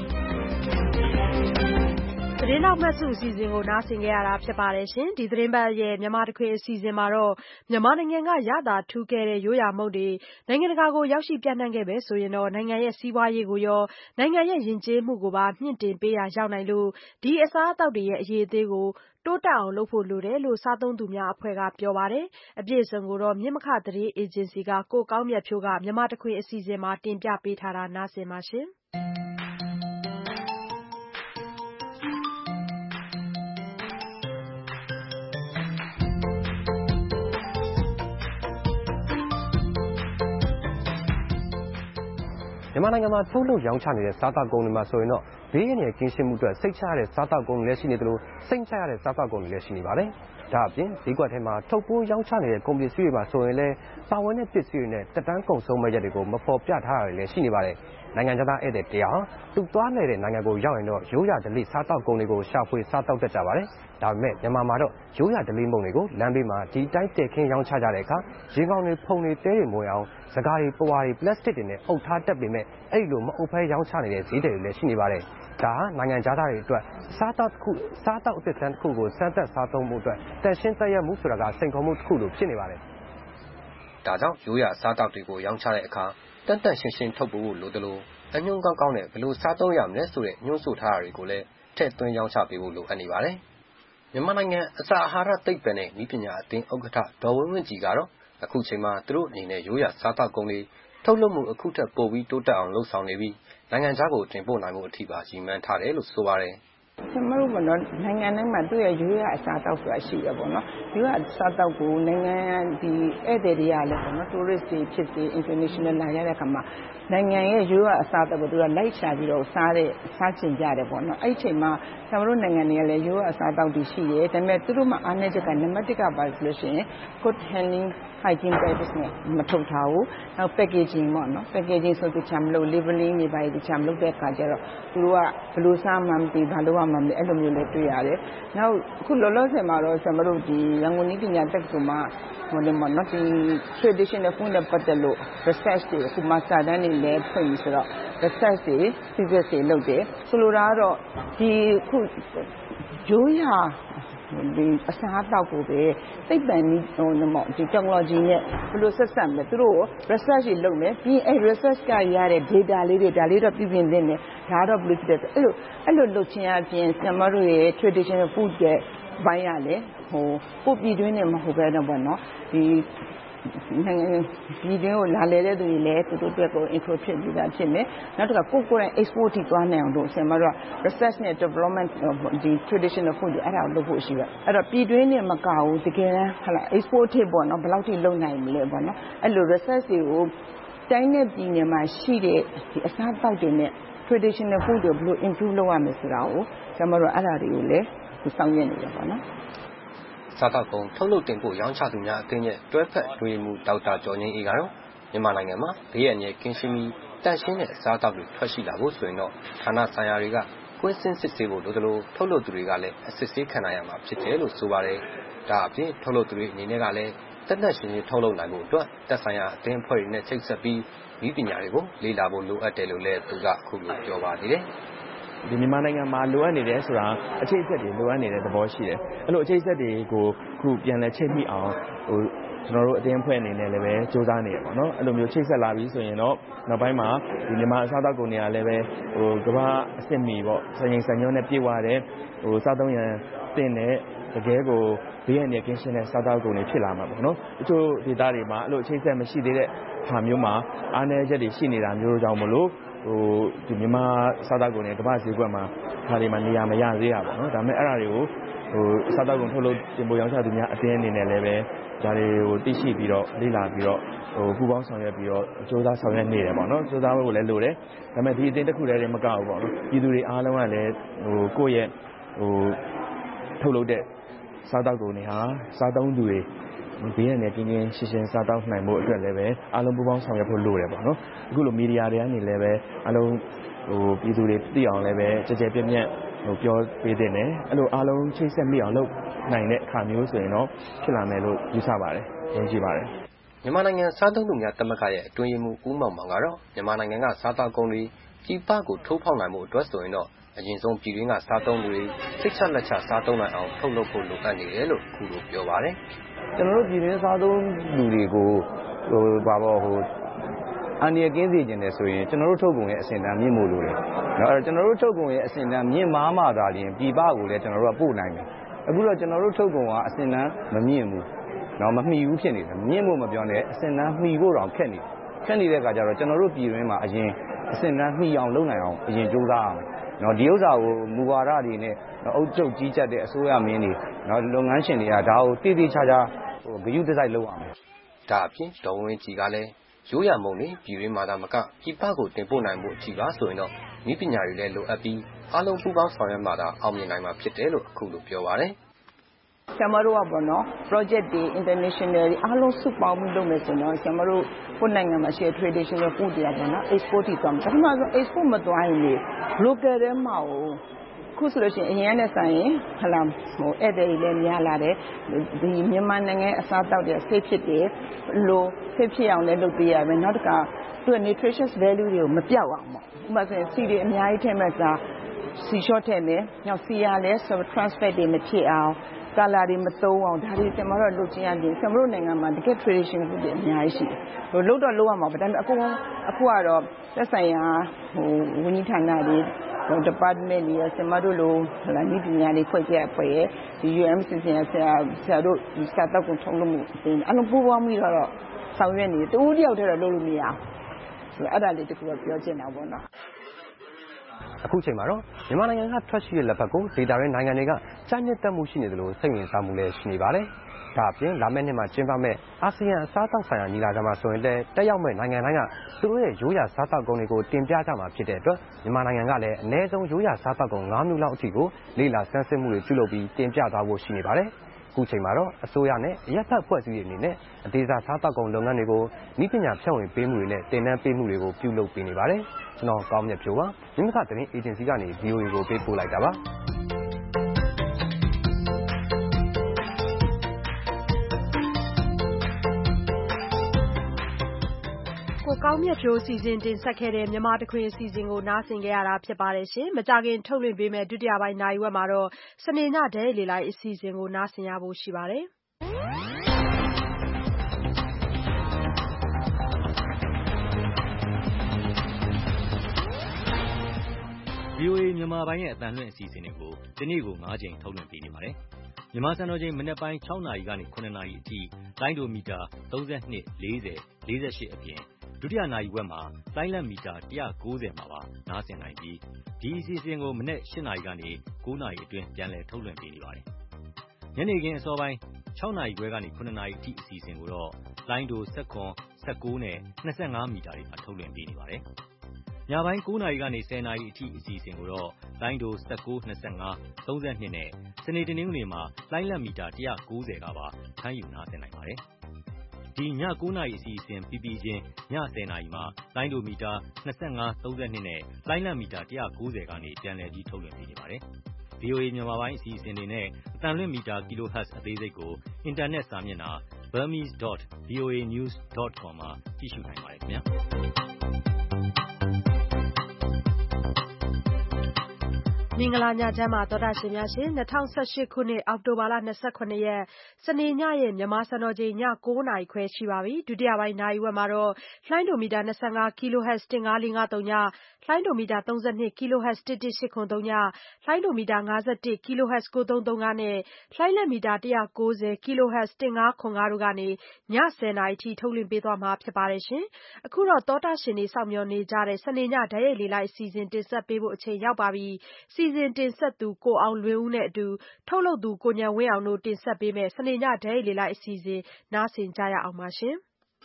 Speaker 2: သတင်းနောက်မှတ်စုအစီအစဉ်ကိုနားဆင်ကြရတာဖြစ်ပါတယ်ရှင်ဒီသတင်းပတ်ရဲ့မြန်မာတခွင်အစီအစဉ်မှာတော့မြန်မာနိုင်ငံကရတာထူးခဲ့တဲ့ရိုးရာမုတ်တွေနိုင်ငံတကာကိုရောက်ရှိပြန့်နှံ့ခဲ့ပဲဆိုရင်တော့နိုင်ငံရဲ့စီးပွားရေးကိုရောနိုင်ငံရဲ့ယဉ်ကျေးမှုကိုပါမြင့်တင်ပေးရာရောက်နိုင်လို့ဒီအစားအသောက်တွေရဲ့အရေးအသေးကိုတိုးတက်အောင်လုပ်ဖို့လိုတယ်လို့စားသုံးသူများအဖွဲ့ကပြောပါတယ်အပြည့်အစုံကိုတော့မြင့်မခသတင်းအေဂျင်စီကကိုကောင်းမြတ်ဖြိုးကမြန်မာတခွင်အစီအစဉ်မှာတင်ပြပေးထားတာနားဆင်ပါရှင်
Speaker 12: မြန်မာနိုင်ငံမှာထုတ်လုပ်ရောင်းချနေတဲ့စားတောက်ကုန်တွေမှာဆိုရင်တော့ဘေးရန်ရဲ့ကင်းရှင်းမှုအတွက်စိတ်ချရတဲ့စားတောက်ကုန်တွေလည်းရှိနေသလိုစိတ်ချရတဲ့စားတောက်ကုန်တွေလည်းရှိနေပါတယ်။ဒါအပြင်ဈေးကွက်ထဲမှာထုတ်ပိုးရောင်းချနေတဲ့ကုန်ပစ္စည်းတွေမှာဆိုရင်လည်းပါဝင်တဲ့ပစ္စည်းတွေနဲ့တက်တန်းကုန်ဆုံးမဲ့ရက်တွေကိုမဖော်ပြထားတာတွေလည်းရှိနေပါတယ်။နိုင်ငံသားဧည့်သည်တရားသူသွားနေတဲ့နိုင်ငံကိုရောက်ရင်တော့ရိုးရာဓလေ့စားတောက်ကုန်တွေကိုရှာဖွေစားတောက်တတ်ကြပါတယ်။ဒါပေမဲ့မြန်မာမှာတော့ရိုးရာဓလေ့မုံတွေကိုလမ်းဘေးမှာဒီတိုင်းတည်ခင်းရောင်းချကြတဲ့အခါရေကောင်းတွေဖုံတွေတဲတွေမဝင်အောင်စကားတွေပွားတွေပလတ်စတစ်တွေနဲ့အုပ်ထားတတ်ပေမဲ့အဲ့ဒီလိုမအုပ်ဖဲရောင်းချနေတဲ့ဈေးတွေလည်းရှိနေပါတယ်။ဒါဟာနိုင်ငံသားတွေအတွက်စားတောက်တစ်ခုစားတောက်အသစ်တစ်ခုကိုစမ်းသပ်စားသုံးမှုအတွက်တန်ရှင်းသက်ရမှုဆိုတာကစိန်ခေါ်မှုတစ်ခုလိုဖြစ်နေပါတယ်။ဒါကြောင့်ရိုးရာစားတောက်တွေကိုရောင်းချတဲ့အခါတန်တန်ရှင်းရှင်းထုတ်ဖို့လိုတယ်လို့အညွန့်ကောင်းကောင်းနဲ့ဘယ်လိုစားသုံးရမလဲဆိုတဲ့ညွှန်းဆိုထားတာတွေကိုလည်းထည့်သွင်းရောင်းချပေးဖို့လိုအပ်နေပါတယ်။မြန်မာနိုင်ငံအစာအာဟာရသိပ္ပံနဲ့ဤပညာအသင်းဥက္ကဋ္ဌဒေါ်ဝင်းဝင်းကြည်ကတော့အခုချိန်မှာသူတို့အနေနဲ့ရိုးရာစားတောက်ကုန်တွေထုတ်လုပ်မှုအခုထက်ပိုပြီးတိုးတက်အောင်လှုံ့ဆော်နေပြီးနိုင်ငံခြားကိုတင်ပို့နိုင်မှုအထိပါရည်မှန်းထားတယ်လို့ဆိုပါတယ်
Speaker 13: ကျွန်တော်တို့ကတော့နိုင်ငံတိုင်းမှာသူ့ရဲ့ရိုးရာအစားအသောက်ဆိုတာရှိရပေါ့နော်ရိုးရာအစားအသောက်ကိုနိုင်ငံဒီဧည့်သည်တွေကလည်းပေါ့နော် tourist တွေဖြစ်စေ international လာရတဲ့အခါမှာနိုင်ငံရဲ့ရိုးရာအစားအသောက်ကိုသူကလိုက်ရှာပြီးတော့စားတဲ့စားချင်ကြတယ်ပေါ့နော်အဲ့ဒီအချိန်မှာကျွန်တော်တို့နိုင်ငံတွေကလည်းရိုးရာအစားအသောက်တွေရှိတယ်ဒါပေမဲ့သူတို့မှာအားနည်းချက်ကနံပါတ်တစ်ကပါဆိုလို့ရှိရင် good handling hygiene practice နဲ့မထုတ်ထားဘူးနောက် packaging ပေါ့နော် packaging ဆိုတဲ့ချမ်းမလို့ labeling တွေပါဒီချမ်းမလို့တဲ့အခါကျတော့သူတို့ကဘယ်လိုစားမှမသိဘာလို့မှမသိအဲ့လိုမျိုးလည်းတွေ့ရတယ်နောက်အခုလောလောဆယ်မှာတော့ကျွန်တော်တို့ဒီရန်ကုန်နည်းပညာတက္ကသိုလ်မှာဟိုလည်းမနော်ဒီ traditional food နဲ့ပတ်သက်လို့ research တွေအခုမှာစာတမ်းတွေလည်းဖွင့်ပြီးဆိုတော့ research တွေ thesis တွေလုပ်တယ်ဆိုလိုတာကတော့ဒီအခုရိုးရာဒီအစားအသောက်ကိုပဲသိပ္ပံနည်းဟိုဒီ technology နဲ့ဘယ်လိုဆက်ဆက်မလဲသူတို့ research တွေလုပ်မယ်ပြီးအဲ့ research ကရတဲ့ data လေးတွေဒါလေးတော့ပြည်ပြင်သင့်တယ်ဒါတော့ဘယ်လိုဖြစ်လဲအဲ့လိုအဲ့လိုလုပ်ခြင်းအပြင်ကျွန်တော်တို့ရဲ့ traditional food ရဲ့ဘိုင်းရလေဟိုပို့ပြည်တွင်းနဲ့မဟုတ်ပဲတော့ဘောနော်ဒီနိုင်ငံပြည်တွင်းကိုလာလည်တဲ့သူတွေလည်းသူတို့အတွက်ကို intro ဖြစ်ပြီးသားဖြစ်မယ်။နောက်တစ်ခါကိုကိုယ်တိုင် export ထိသွားနိုင်အောင်လို့ဆင်မတို့က research နဲ့ development ဒီ traditional food တွေအဲ့ဒါကိုလုပ်ဖို့ရှိတယ်။အဲ့တော့ပြည်တွင်းနဲ့မကဘူးတကယ်တမ်းဟလာ export ထိပေါ့နော်ဘယ်လောက်ထိလုပ်နိုင်မလဲပေါ့နော်။အဲ့လို research တွေကိုတိုင်းနဲ့ပြည်နယ်မှာရှိတဲ့ဒီအစားအသောက်တွေနဲ့ traditional food တွေဘယ်လို improve လုပ်ရမလဲဆိုတာကိုဆင်မတို့အဲ့ဒါတွေကိုလည်းဆောင်ရွက်နေတယ်ပေါ့နော်
Speaker 12: ။စားတောက်ကုန်ထုတ်လုပ်တင်ပို့ရောင်းချသူများအသင်းရဲ့တွဲဖက်တွင်မှုဒေါက်တာကျော်ငင်းအေးကတော့မြန်မာနိုင်ငံမှာဘေးရန်ရဲ့ကင်းရှင်းပြီးတန့်ရှင်းတဲ့အစားအသောက်တွေထွက်ရှိလာဖို့ဆိုရင်တော့ဌာနဆိုင်ရာတွေကကွင်းစင်းစစ်ဆေးဖို့လိုသလိုထုတ်လုပ်သူတွေကလည်းအစစ်ဆေးခံရမှာဖြစ်တယ်လို့ဆိုပါတယ်။ဒါအပြင်ထုတ်လုပ်သူတွေအနေနဲ့ကလည်းတက်တက်ရှင်းရှင်းထုတ်လုပ်နိုင်ဖို့အတွက်တက်ဆိုင်ရာအသင်းအဖွဲ့တွေနဲ့ချိတ်ဆက်ပြီးဤပညာတွေကိုလေ့လာဖို့လိုအပ်တယ်လို့လည်းသူကအခုလိုပြောပါသေးတယ်။
Speaker 14: ဒီမြန်မာနိုင်ငံမှာလိုအပ်နေတယ်ဆိုတာအခြေအဆက်တွေလိုအပ်နေတဲ့သဘောရှိတယ်။အဲ့လိုအခြေအဆက်တွေကိုခုပြန်လဲချိတ်မိအောင်ဟိုကျွန်တော်တို့အတင်းဖွဲ့အနေနဲ့လည်းပဲစူးစမ်းနေရပါတော့။အဲ့လိုမျိုးချိတ်ဆက်လာပြီးဆိုရင်တော့နောက်ပိုင်းမှာဒီမြန်မာအစားအသောက်ကုန်တွေကလည်းပဲဟိုကမ္ဘာအစ်စ်မီပေါ့စံချိန်စံညွှန်းနဲ့ပြည့်ဝတဲ့ဟိုစားသုံးရန်တင်တဲ့တကယ်ကိုဘေးရန်နဲ့ကင်းရှင်းတဲ့စားသောက်ကုန်တွေဖြစ်လာမှာပေါ့နော်။တချို့ဒေသတွေမှာအဲ့လိုအခြေဆက်မရှိသေးတဲ့ဟာမျိုးမှာအားနည်းချက်တွေရှိနေတာမျိုးကြောင့်မလို့ဟိုဒီမြန်မာစားတောက်ကုန်တွေကမ္ဘာဈေးကွက်မှာခါဒီမှာနေရာမရသေးရပါတော့။ဒါပေမဲ့အဲ့ဒါတွေကိုဟိုစားတောက်ကုန်ထုတ်လုပ်တင်ပို့ရောင်းချသူများအတင်းအနေနဲ့လည်းပဲဒါတွေကိုသိရှိပြီးတော့လေ့လာပြီးတော့ဟိုပူပေါင်းဆောင်ရွက်ပြီးတော့စူးစမ်းဆောင်ရွက်နေတယ်ပေါ့နော်။စူးစမ်းဖို့လည်းလိုတယ်။ဒါပေမဲ့ဒီအတင်းတစ်ခုတည်းတည်းမကဘူးပေါ့နော်။ပြည်သူတွေအားလုံးကလည်းဟိုကိုယ့်ရဲ့ဟိုထုတ်လုပ်တဲ့စားတောက်ကုန်တွေဟာစားသုံးသူတွေဘေးရန်နဲ့ကင်းကင်းရှင်းရှင်းစားတောက်နိုင်ဖို့အတွက်လည်းပဲအားလုံးပူးပေါင်းဆောင်ရွက်ဖို့လိုတယ်ပေါ့နော်အခုလိုမီဒီယာတွေကနေလည်းပဲအားလုံးဟိုပြည်သူတွေသိအောင်လည်းပဲကြကြပြည့်ပြည့်ဟိုပြောပေးတဲ့နဲ့အဲ့လိုအားလုံးချိတ်ဆက်မိအောင်လုပ်နိုင်တဲ့အခါမျိုးဆိုရင်တော့ဖြစ်လာမယ်လို့ယူဆပါတယ်ယုံကြည်ပါတယ်
Speaker 12: မြန်မာနိုင်ငံစားသုံးသူများတမကရဲ့အတွင်းရေးမှူးဦးမောင်မောင်ကတော့မြန်မာနိုင်ငံကစားတောက်ကုန်တွေပြည်ပကိုထိုးဖောက်နိုင်မှုအတွက်ဆိုရင်တော့အရင်ဆုံးပြည်တွင်းကစားသုံးသူတွေစိတ်ချလက်ချစားသုံးနိုင်အောင်ထုတ်လုပ်ဖို့လိုအပ်နေတယ်လို့ခုလိုပြောပါတယ်
Speaker 14: ကျွန်တော်တို့ပြည်တွင်းစားသုံးလူတွေကိုဟိုဘာပေါ့ဟိုအန်ဒီရကင်းစေခြင်းတယ်ဆိုရင်ကျွန်တော်တို့ထုတ်ကုန်ရဲ့အစင်တန်းမြင့်မို့လို့တယ်เนาะအဲ့တော့ကျွန်တော်တို့ထုတ်ကုန်ရဲ့အစင်တန်းမြင့်မားမှသာလျှင်ပြည်ပကိုလည်းကျွန်တော်တို့ကပို့နိုင်တယ်အခုတော့ကျွန်တော်တို့ထုတ်ကုန်ကအစင်တန်းမမြင့်ဘူးเนาะမမှီဘူးဖြစ်နေတယ်မြင့်ဖို့မပြောနဲ့အစင်တန်းမှီဖို့တော့ခက်နေတယ်ခက်နေတဲ့အခါကျတော့ကျွန်တော်တို့ပြည်တွင်းမှာအရင်အစင်တန်းမှီအောင်လုပ်နိုင်အောင်အရင်ကြိုးစားရမယ်နော်ဒီဥစ္စာကိုမူဝါဒတွေနဲ့အုပ်ချုပ်ကြီးကြပ်တဲ့အစိုးရမင်းတွေနော်လုပ်ငန်းရှင်တွေကဒါကိုတည်တည်ချာချာဟိုဂရုတစိုက်လုပ်ရမယ်
Speaker 12: ဒါအပြင်ဒေါ်ဝင်းကြီးကလည်းရိုးရမုံတွေပြည်ရင်းမှာသာမကပြည်ပကိုတင်ပို့နိုင်မှုအကြီးပါဆိုရင်တော့ဤပညာတွေလည်းလိုအပ်ပြီးအားလုံးပူးပေါင်းဆောင်ရွက်မှသာအောင်မြင်နိုင်မှာဖြစ်တယ်လို့အခုလိုပြောပါတယ်
Speaker 13: ဆရာမတို့ကပေါ့နော် project တွေ international အားလုံးစုပေါင်းပြီးလုပ်မယ်ဆိုတော့ဆရာမတို့ကိုနိုင်ငံမှာရှိတဲ့ traditional food တွေပေါ့နော် export တွေတော့ပထမဆုံး export မသွားရင်လေ local ထဲမှာခုဆိုလို့ရှိရင်အရင်နဲ့ဆိုင်ရင်ဟလာဟိုဧည့်သည်တွေလည်းများလာတယ်ဒီမြန်မာနိုင်ငံအစားတောက်တွေ safe ဖြစ်တယ်လို့ safe ဖြစ်အောင်လည်းလုပ်ပေးရမယ်နောက်တစ်ခါသူက nutritious value တွေကိုမပြောက်အောင်ပေါ့ဥပမာဆိုရင်စီတွေအများကြီးထည့်မဲ့စားစီ short ထည့်မယ်နောက်စီရလည်း transfer တွေမဖြစ်အောင်ကာလာတွေမသုံးအောင်ဒါတွေကျွန်တော်တို့လုပ်ချင်းရတယ်ကျွန်တော်တို့နိုင်ငံမှာတကယ် traditional food တွေအများကြီးရှိတယ်ဟိုလုပ်တော့လုပ်ရမှာပဲဒါပေမဲ့အခုအခုကတော့သက်ဆိုင်ရာဟိုဝန်ကြီးဌာနတွေဟို department တွေကျွန်တော်တို့လိုဟလာဤပညာတွေဖွဲ့ခဲ့အဖွဲ့ရဲ့ဒီ U M C C ဆရာဆရာတို့ဒီစတောက်ကိုထုံးလို့မှုအင်းအလုံးပူပေါင်းပြီးတော့ဆောင်ရွက်နေတယ်တူတယောက်တည်းတော့လုပ်လို့မရအောင်ဆိုအဲ့ဒါလေးတခုတော့ပြောချင်တာပေါ့နော်
Speaker 12: အခုချိန်မှာတော့မြန်မာနိုင်ငံကထွက်ရှိတဲ့လက်ဖက်ကိုဒေတာရင်းနိုင်ငံတွေကစာညစ်တက်မှုရှိနေတယ်လို့စိတ်ဝင်စားမှုလည်းရှိနေပါတယ်။ဒါအပြင်လာမယ့်နှစ်မှာကျင်းပမယ့်အာဆီယံအစားအသောက်ဆိုင်ရာညီလာခံမှာဆိုရင်လည်းတက်ရောက်မဲ့နိုင်ငံတိုင်းကသူတို့ရဲ့ရိုးရာစားသောက်ကုန်တွေကိုတင်ပြကြမှာဖြစ်တဲ့အတွက်မြန်မာနိုင်ငံကလည်းအနည်းဆုံးရိုးရာစားသောက်ကုန်၅မျိုးလောက်အထိကိုလေ့လာဆန်းစစ်မှုတွေပြုလုပ်ပြီးတင်ပြသွားဖို့ရှိနေပါတယ်။အခုချိန်မှာတော့အစိုးရနဲ့အရက်ဖက်ဖွဲ့စည်းရေးအနေနဲ့အသေးစားစားသောက်ကုန်လုပ်ငန်းတွေကိုဤပညာဖြန့်ဝေပေးမှုတွေနဲ့တင်နန်းပေးမှုတွေကိုပြုလုပ်ပေးနေပါတယ်။ကျွန်တော်ကောင်းမြတ်ဖြိုးပါမြင်းမခသတင်းအေဂျင်စီကနေ V O A ကိုပေးပို့လိုက်တာပါ
Speaker 2: ကိုကောင်းမြတ်ဖြိုးစီစဉ်တင်ဆက်ခဲ့တဲ့မြန်မာတခွင်အစီအစဉ်ကိုနားဆင်ကြရတာဖြစ်ပါတယ်ရှင်။မကြခင်ထုတ်လွှင့်ပေးမယ့်ဒုတိယပိုင်းနိုင်ဝက်မှာတော့စနေညဒဲလေလိုက်အစီအစဉ်ကိုနားဆင်ရဖို့ရှိပါတယ်။
Speaker 6: V O A မြန်မာပိုင်းရဲ့အသံလွှင့်အစီအစဉ်တွေကိုဒီနေ့ကို၅ချိန်ထုတ်လွှင့်ပေးနေပါတယ်။မြန်မာစံတော်ချိန်မနက်ပိုင်း ၆ နာရီကနေ ၇ နာရီအထိလိုင်းဒိုမီတာ ၃၂, ၄၀, ၄၈ အပြင်ဒုတိယနာရီဝက်မှာလိုင်းလံမီတာ ၁၉၀ မှာပါနားဆင်နိုင်ပြီးဒီအစီအစဉ်ကိုမနက် ၈ နာရီကနေ ၉ နာရီအတွင်းပြန်လည်ထုတ်လွှင့်ပေးနေပါတယ်။ညနေခင်းအစောပိုင်း၆ နာရီခွဲကနေ ၇ နာရီအထိအစီအစဉ်ကိုတော့လိုင်းဒို ၁၇, ၁၉ နဲ့ ၂၅ မီတာတွေမှာထုတ်လွှင့်ပေးနေပါတယ်။ညပိုင်း ၉ နာရီကနေ ၁၀ နာရီအထိအစီအစဉ်ကိုတော့လိုင်းဒို ၁၉, ၂၅, ၃၂ နဲ့စနေတနင်္ဂနွေမှာလိုင်းလံမီတာ ၁၉၀ ကပါဖမ်းယူနားဆင်နိုင်ပါတယ်။ဒီည ၉ နာရီအစီအစဉ်ပြီးပြီးချင်းည ၁၀ နာရီမှာလိုင်းဒိုမီတာ ၂၅, ၃၂ နဲ့လိုင်းလံမီတာ ၁၉၀ ကနေပြန်လည်ပြီးထုတ်လွှင့်ပေးနေပါတယ်။ ဗွီအိုအေမြန်မာပိုင်းအစီအစဉ်တွေနဲ့အသံလွှင့်မီတာ Kilohertz အသေးစိတ်ကိုအင်တာနက်စာမျက်နှာ burmese dot voa news dot com မှာကြည့်ရှုနိုင်ပါတယ်ခင်ဗျာ။
Speaker 2: မင်္ဂလာညချမ်းပါသောတာရှင်များရှင်၂၀၁၈ခုနှစ်အောက်တိုဘာလ၂၇ရက်စနေညရဲ့မြန်မာစံတော်ချိန်ည၉နာရီခွဲရှိပါပြီဒုတိယပိုင်းနာရီဝက်မှာတော့လှိုင်းဒိုမီတာ၂၅ kHz ၁၅၄၅၃ညလှိုင်းဒိုမီတာ၃၂ kHz ၁၁၈၇၃ညလှိုင်းဒိုမီတာ၅၁ kHz ၉၃၃၅နဲ့လှိုင်းလက်မီတာ၁၉၀ kHz ၁၅၇၅တို့ကနေည၁၀နာရီထိထုတ်လွှင့်ပေးသွားမှာဖြစ်ပါတယ်ရှင်အခုတော့သောတာရှင်တွေစောင့်မျှော်နေကြတဲ့စနေညဓာတ်ရိုက်လေလိုက်အစီအစဉ်တင်ဆက်ပေးဖို့အချိန်ရောက်ပါပြီစီစဉ်တင်ဆက်သူကိုအောင်လွင်ဦးနဲ့အတူထုတ်လုပ်သူကိုဉာဏ်ဝင်းအောင်တို့တင်ဆက်ပေးမယ်စနေညဓာတ်ရိုက်လေလိုက်အစီအစဉ်နားဆင်ကြရအောင်ပါရှင်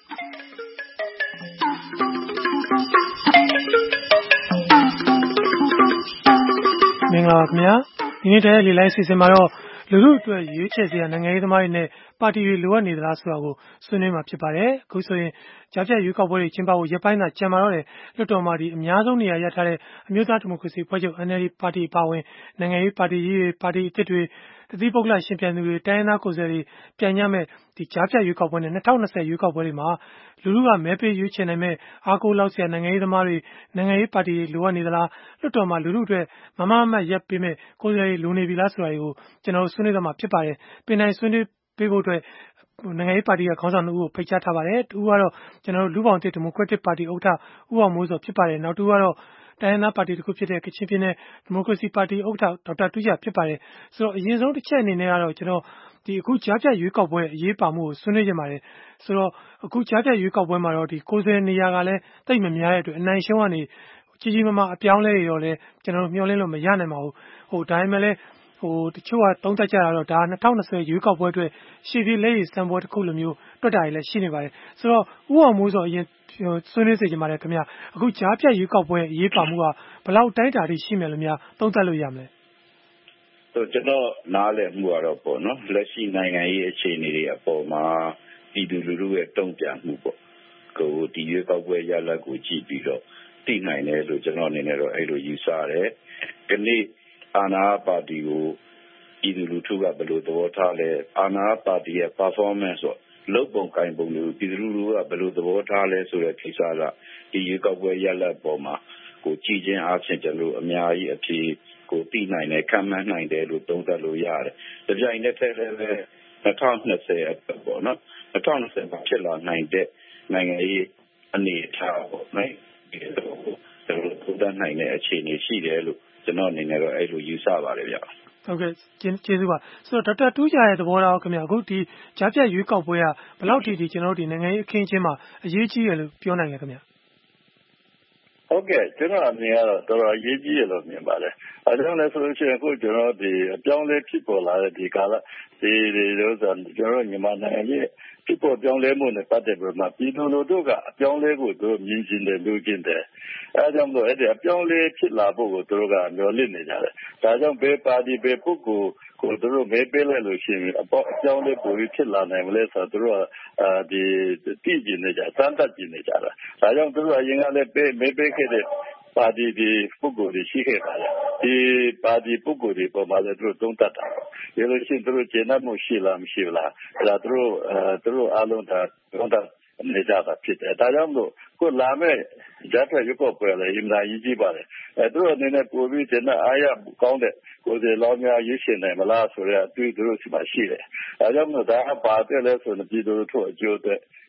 Speaker 15: မင်္ဂလာပါခင်ဗျာဒီနေ့ဓာတ်ရိုက်လေလိုက်အစီအစဉ်မှာတော့လူထုအတွက်ရွေးချယ်စရာနိုင်ငံရေးသမားတွေနဲ့ပါတီတွေလိုအပ်နေသလားဆိုတာကိုဆွေးနွေးမှာဖြစ်ပါတယ်အခုဆိုရင်ကြားဖြတ်ရွေးကောက်ပွဲတွေကျင်းပဖို့ရက်ပိုင်းသာကြံပါတော့တယ်လွှတ်တော်မှာဒီအများဆုံးနေရာရထားတဲ့အမျိုးသားဒီမိုကရေစီဖွဲ့ချုပ် N L D ပါတီအပါအဝင်နိုင်ငံရေးပါတီကြီးတွေပါတီအသစ်တွေတသီးပုဂ္ဂလရှင်ပြိုင်သူတွေတိုင်းရင်းသားကိုယ်စားလှယ်တွေပြိုင်ကြမဲ့ဒီကြားဖြတ်ရွေးကောက်ပွဲနဲ့၂၀၂၀ရွေးကောက်ပွဲတွေမှာလူထုကမဲပေးရွေးချယ်နိုင်မဲ့အားကိုးလောက်စရာနိုင်ငံရေးသမားတွေနိုင်ငံရေးပါတီတွေလိုအပ်နေသလားလွှတ်တော်မှာလူထုအတွက်မမမတ်ရပ်ပေးမဲ့ကိုယ်စားလှယ်တွေလိုနေပြီလားဆိုတာတွေကိုကျွန်တော်တို့ဆွေးနွေးသွားမှာဖြစ်ပါတယ်ပင်တိုင်းဆွေးနွေးပေးဖို့အတွက်နိုင်ငံရေးပါတီကခေါင်းဆောင်တို့ကိုဖိတ်ကြားထားပါတယ်တူကတော့ကျွန်တော်တို့လူပောင်တစ်ဒီမိုကရက်တစ်ပါတီဥက္ကဋ္ဌဦးအောင်မိုးစောဖြစ်ပါတယ်နောက်တူကတော့တိုင်းရင်းသားပါတီတစ်ခုဖြစ်တဲ့ကချင်ပြည်နယ်ဒီမိုကရေစီပါတီဥက္ကဋ္ဌဒေါက်တာတူးဂျာဖြစ်ပါတယ်ဆိုတော့အရင်ဆုံးတစ်ချက်အနေနဲ့ကတော့ကျွန်တော်ဒီအခုကြားဖြတ်ရွေးကောက်ပွဲအရေးပါမှုကိုဆွေးနွေးကြပါတယ်ဆိုတော့အခုကြားဖြတ်ရွေးကောက်ပွဲမှာတော့ဒီကိုယ်စားလှယ်နေရာကလည်းတိတ်မများတဲ့အတွက်အနိုင်ရှုံးကနေကြီးကြီးမားမားအပြောင်းလဲတွေတော့လည်းကျွန်တော်တို့မျှော်လင့်လို့မရနိုင်ပါဘူးဟိုဒါပေမဲ့လည်းဟိုတချို့ကသုံးသပ်ကြတာတော့ဒါ၂၀၂၀ရွေးကောက်ပွဲအတွက်ရှေ့ပြေးလက်ရည်စံပွဲတစ်ခုလိုမျိုးတွက်တာတွေလည်းရှိနေပါတယ်ဆိုတော့ဦးအောင်မိုးစောအရင်ဆွေးနွေးစေချင်ပါတယ်ခင်ဗျအခုကြားဖြတ်ရွေးကောက်ပွဲအရေးပါမှုကဘယ်လောက်တိုင်းတာထိရှိမယ်လို့များသုံးသပ်လို့ရမလဲ
Speaker 7: ဆိုကျွန်တော်နားလည်မှုကတော့ပေါ့နော်လက်ရှိနိုင်ငံရေးအခြေအနေတွေအပေါ်မှာပြည်သူလူထုရဲ့တုံ့ပြန်မှုပေါ့ကိုဒီရွေးကောက်ပွဲရလဒ်ကိုကြည့်ပြီးတော့သိနိုင်တယ်လို့ကျွန်တော်အနေနဲ့တော့အဲ့လိုယူဆရတယ်ဒီနေ့အာဏာပါတီကိုပြည်သူလူထုကဘယ်လိုသဘောထားလဲအာဏာပါတီရဲ့ performance ဆိုလုပ်ပုံကိုင်ပုံတွေကိုပြည်သူလူထုကဘယ်လိုသဘောထားလဲဆိုတဲ့ကိစ္စကဒီရွေးကောက်ပွဲရလဒ်ပေါ်မှာကိုကြည်ချင်းအားဖြင့်ကျွန်တော်အများကြီးအဖြစ်ကိုသိနိုင်တယ်ခံမှန်းနိုင်တယ်လို့သုံးသပ်လို့ရတယ်။ဒီကြိုင်နဲ့ထဲလည်းပဲ၂၀၂၀အတွက်ပေါ့နော်၂၀၂၀မှာဖြစ်လာနိုင်တဲ့နိုင်ငံရေးအနေအထားပေါ့နော်ဒီလိုသုံးသပ်နိုင်တဲ့အခြေအနေရှိတယ်လို့ကျွန်တော်အနေနဲ့တော့အဲ့လိုယူဆပါတယ်ဗျ
Speaker 15: ။ဟုတ်ကဲ့ကျေးဇူးပါဆိုတော့ဒေါက်တာတူးဂျာရဲ့သဘောထားခင်ဗျအခုဒီကြားဖြတ်ရွေးကောက်ပွဲကဘယ်လောက်ထိဒီကျွန်တော်တို့ဒီနိုင်ငံရေးအခင်းအကျင်းမှာအရေးကြီးတယ်လို့ပြောနိုင်တယ်ခင်ဗျ
Speaker 7: ဟုတ်ကဲ့ကျွန်တော်အမြင်ကတော့တော်တော်အရေးကြီးရလို့မြင်ပါတယ်။အဲဒါလည်းဆိုလို့ရှိရင်အခုကျွန်တော်ဒီအပြောင်းလဲဖြစ်ပေါ်လာတဲ့ဒီကာလဒီဒီလို့ဆိုကျွန်တော်မြန်မာနိုင်ငံရဲ့ဖြစ်ပေါ်ပြောင်းလဲမှုနဲ့ပတ်သက်ပြီးမှပြည်သူလူထုကအပြောင်းလဲကိုသူမြင်ကျင်တယ်လို့ကျင်တယ်။အဲဒါကြောင့်မို့အဲ့ဒီအပြောင်းလဲဖြစ်လာဖို့ကိုသူတို့ကမျှော်လင့်နေကြတယ်။ဒါကြောင့်ဘယ်ပါတီဘယ်ပုဂ္ဂိုလ်ကိုသူတို့မဲပေးလိုက်လို့ရှိရင်အပေါအပြောင်းလဲပိုပြီးဖြစ်လာနိုင်မလဲဆိုတော့သူတို့ကအာဒီတည်ကျင်နေကြစမ်းသပ်ကျင်နေကြတာ။ဒါကြောင့်သူတို့အရင်ကလည်းပေးမဲပေးခဲ့တဲ့ပါတီဒီပုဂ္ဂိုလ်တွေရှိခဲ့ပါတယ်ဒီပါတီပုဂ္ဂိုလ်တွေပေါ်မှာလည်းသူတို့သုံးသပ်တာရေလို့ရှိရင်သူတို့ကျေနပ်မှုရှိလားမရှိဘူးလားဒါသူတို့အဲသူတို့အားလုံးဒါသုံးသပ်နေကြတာဖြစ်တယ်ဒါကြောင့်မို့ကိုလာမဲ့ကြားဖြတ်ရွေးကောက်ပွဲလည်းအများကြီးကြီးပါတယ်အဲသူတို့အနေနဲ့ပိုပြီးကျေနပ်အားရကောင်းတဲ့ကိုယ်စားလှယ်များရွေးချယ်နိုင်မလားဆိုတဲ့အတွေ့သူတို့ရှိမှရှိတယ်ဒါကြောင့်မို့ဒါအပါတဲ့လဲဆိုရင်ပြည်သူတို့အကျိုးအတွက်ဒ